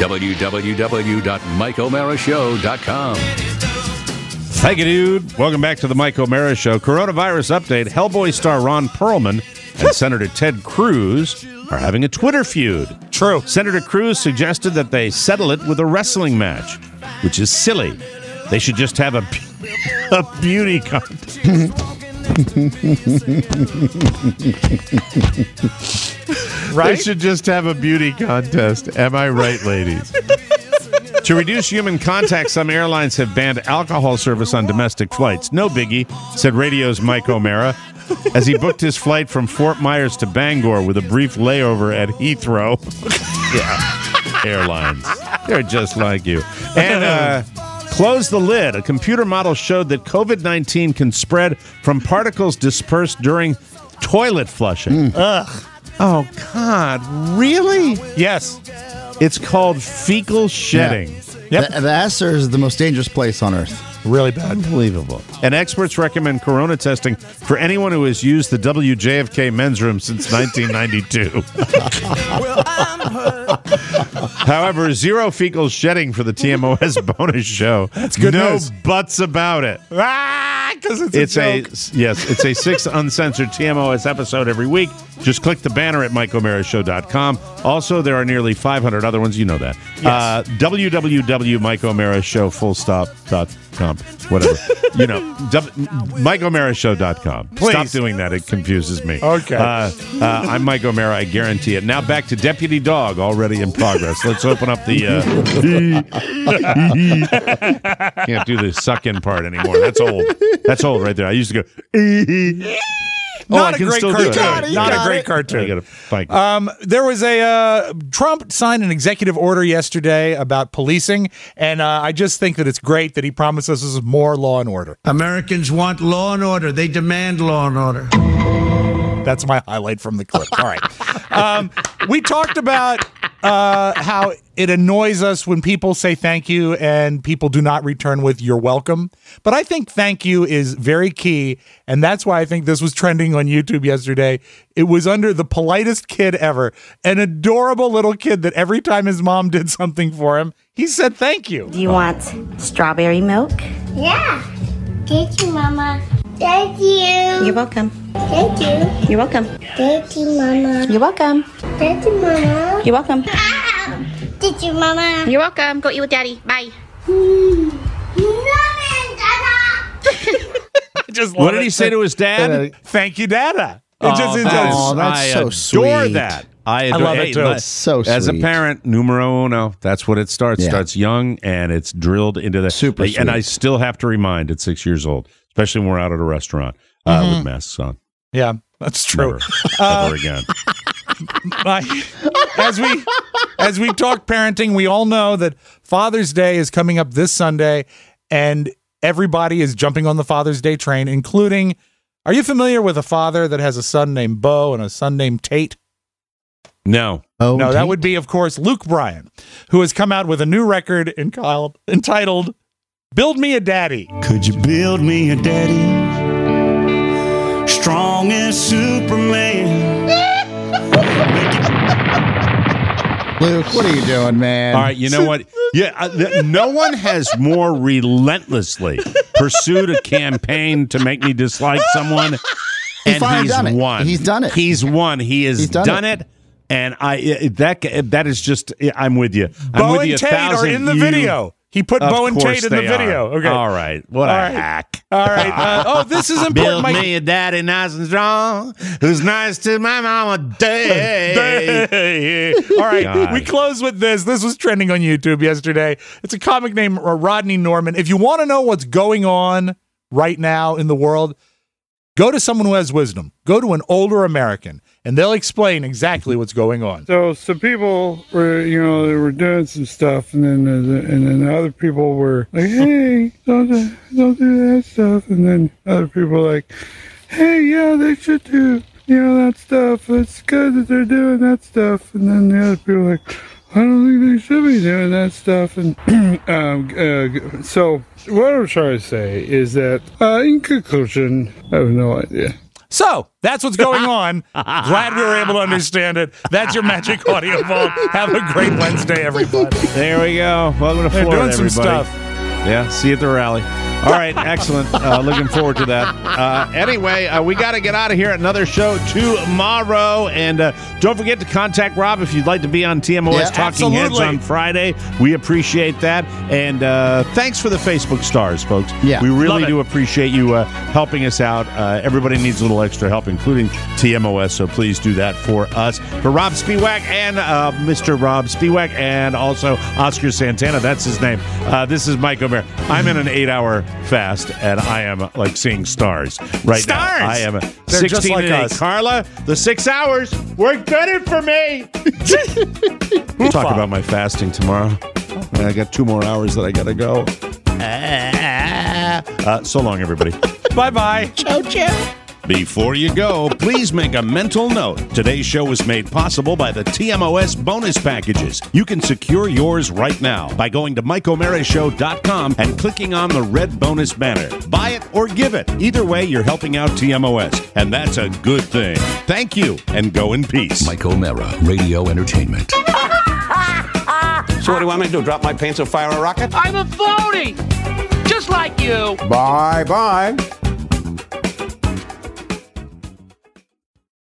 www.mikeomarashow.com. Thank you, dude. Welcome back to The Mike O'Mara Show. Coronavirus update. Hellboy star Ron Perlman and Senator Ted Cruz are having a Twitter feud. True. Senator Cruz suggested that they settle it with a wrestling match, which is silly. They should just have a beauty contest. Right? They should just have a beauty contest. Am I right, ladies? To reduce human contact, some airlines have banned alcohol service on domestic flights. No biggie, said Radio's Mike O'Mara, as he booked his flight from Fort Myers to Bangor with a brief layover at Heathrow. Yeah, airlines. They're just like you. And close the lid. A computer model showed that COVID-19 can spread from particles dispersed during toilet flushing. Ugh. Oh, God. Really? Yes. It's called fecal shedding. Yep. The Astor is the most dangerous place on Earth. Really bad. Unbelievable. And experts recommend corona testing for anyone who has used the WJFK men's room since 1992. However, zero fecal shedding for the TMOS bonus show. That's good no news. buts about it. Because it's a joke. It's a 6 uncensored TMOS episode every week. Just click the banner at MikeO'MaraShow.com. Also, there are nearly 500 other ones. You know that. Yes. www.MikeO'MaraShow.com. Whatever. You know, MikeO'MaraShow.com. Please. Stop doing that. It confuses me. Okay. I'm Mike O'Mara. I guarantee it. Now back to Deputy Dog, already in progress. Let's open up the... Can't do the suck-in part anymore. That's old. That's old right there. I used to go... Not a great cartoon. Not a great I cartoon. got to fight. There was a Trump signed an executive order yesterday about policing, and I just think that it's great that he promises us more law and order. Americans want law and order. They demand law and order. That's my highlight from the clip. All right. We talked about how it annoys us when people say thank you and people do not return with "you're welcome." But I think thank you is very key, and that's why I think this was trending on YouTube yesterday. It was under the politest kid ever, an adorable little kid that every time his mom did something for him, he said thank you. Do you want strawberry milk? Yeah. Thank you, Mama. Thank you. You're welcome. Thank you. You're welcome. Thank you, Mama. You're welcome. Thank you, Mama. You're welcome. Thank you, Mama. You're welcome. Go eat with Daddy. Bye. Just What did he say to his dad? Thank you, Dada. that's so I sweet. adore that. I love it, too. That's so sweet. As a parent, numero uno, that's what it starts. Yeah. Starts young, and it's drilled into that. Super And sweet. I still have to remind at 6 years old, especially when we're out at a restaurant with masks on. Yeah, that's true. Never again. As we talk parenting, we all know that Father's Day is coming up this Sunday, and everybody is jumping on the Father's Day train, including, are you familiar with a father that has a son named Bo and a son named Tate? No. Oh, No, that Tate? would be, of course, Luke Bryan, who has come out with a new record entitled Build Me a Daddy. Could you build me a daddy? Strong as Superman. Luke, what are you doing, man? All right, you know what? Yeah, no one has more relentlessly pursued a campaign to make me dislike someone, and finally he's done it. won. He's done it. He's won. He has He's done it. And that is just. I'm with you. I'm Bo with and you Tate are in the video. He put Of Bo and course Tate in the they video. are. Okay. All right. What All a right. hack. All right. This is important. Build Mike. me a daddy nice and strong, who's nice to my mama day. All right, God. we close with this. This was trending on YouTube yesterday. It's a comic named Rodney Norman. If you want to know what's going on right now in the world, go to someone who has wisdom. Go to an older American, and they'll explain exactly what's going on. So some people were, they were doing some stuff, and then other people were like, "Hey, don't do that stuff," and then other people were like, "Hey, yeah, they should do, that stuff. It's good that they're doing that stuff," and then the other people were like, "I don't think they should be doing that stuff," and so what I'm trying to say is that, in conclusion, I have no idea. So that's what's going on. Glad we were able to understand it. That's your Magic Audio Vault. Have a great Wednesday, everybody. There we go. Welcome to They're Florida, doing some everybody. stuff. Yeah, see you at the rally. All right, excellent. Looking forward to that. Anyway, we got to get out of here. Another show tomorrow. And don't forget to contact Rob if you'd like to be on TMOS Talking Heads on Friday. We appreciate that. And thanks for the Facebook stars, folks. Yeah, we really do appreciate you helping us out. Everybody needs a little extra help, including TMOS, so please do that for us. For Rob Spiewak and Mr. Rob Spiewak and also Oscar Santana, that's his name. This is Mike O'Meara. I'm in an 8-hour fast, and I am like seeing stars right now. I am 16 like today. us. Carla, the 6 hours work better for me. We'll talk about my fasting tomorrow. I got 2 more hours that I got to go. So long, everybody. Bye-bye. Ciao, ciao. Before you go, please make a mental note. Today's show was made possible by the TMOS bonus packages. You can secure yours right now by going to MikeO'MearaShow.com and clicking on the red bonus banner. Buy it or give it. Either way, you're helping out TMOS, and that's a good thing. Thank you, and go in peace. Mike O'Meara, Radio Entertainment. So what do you want me to do, drop my pants and fire a rocket? I'm a phony! Just like you! Bye-bye.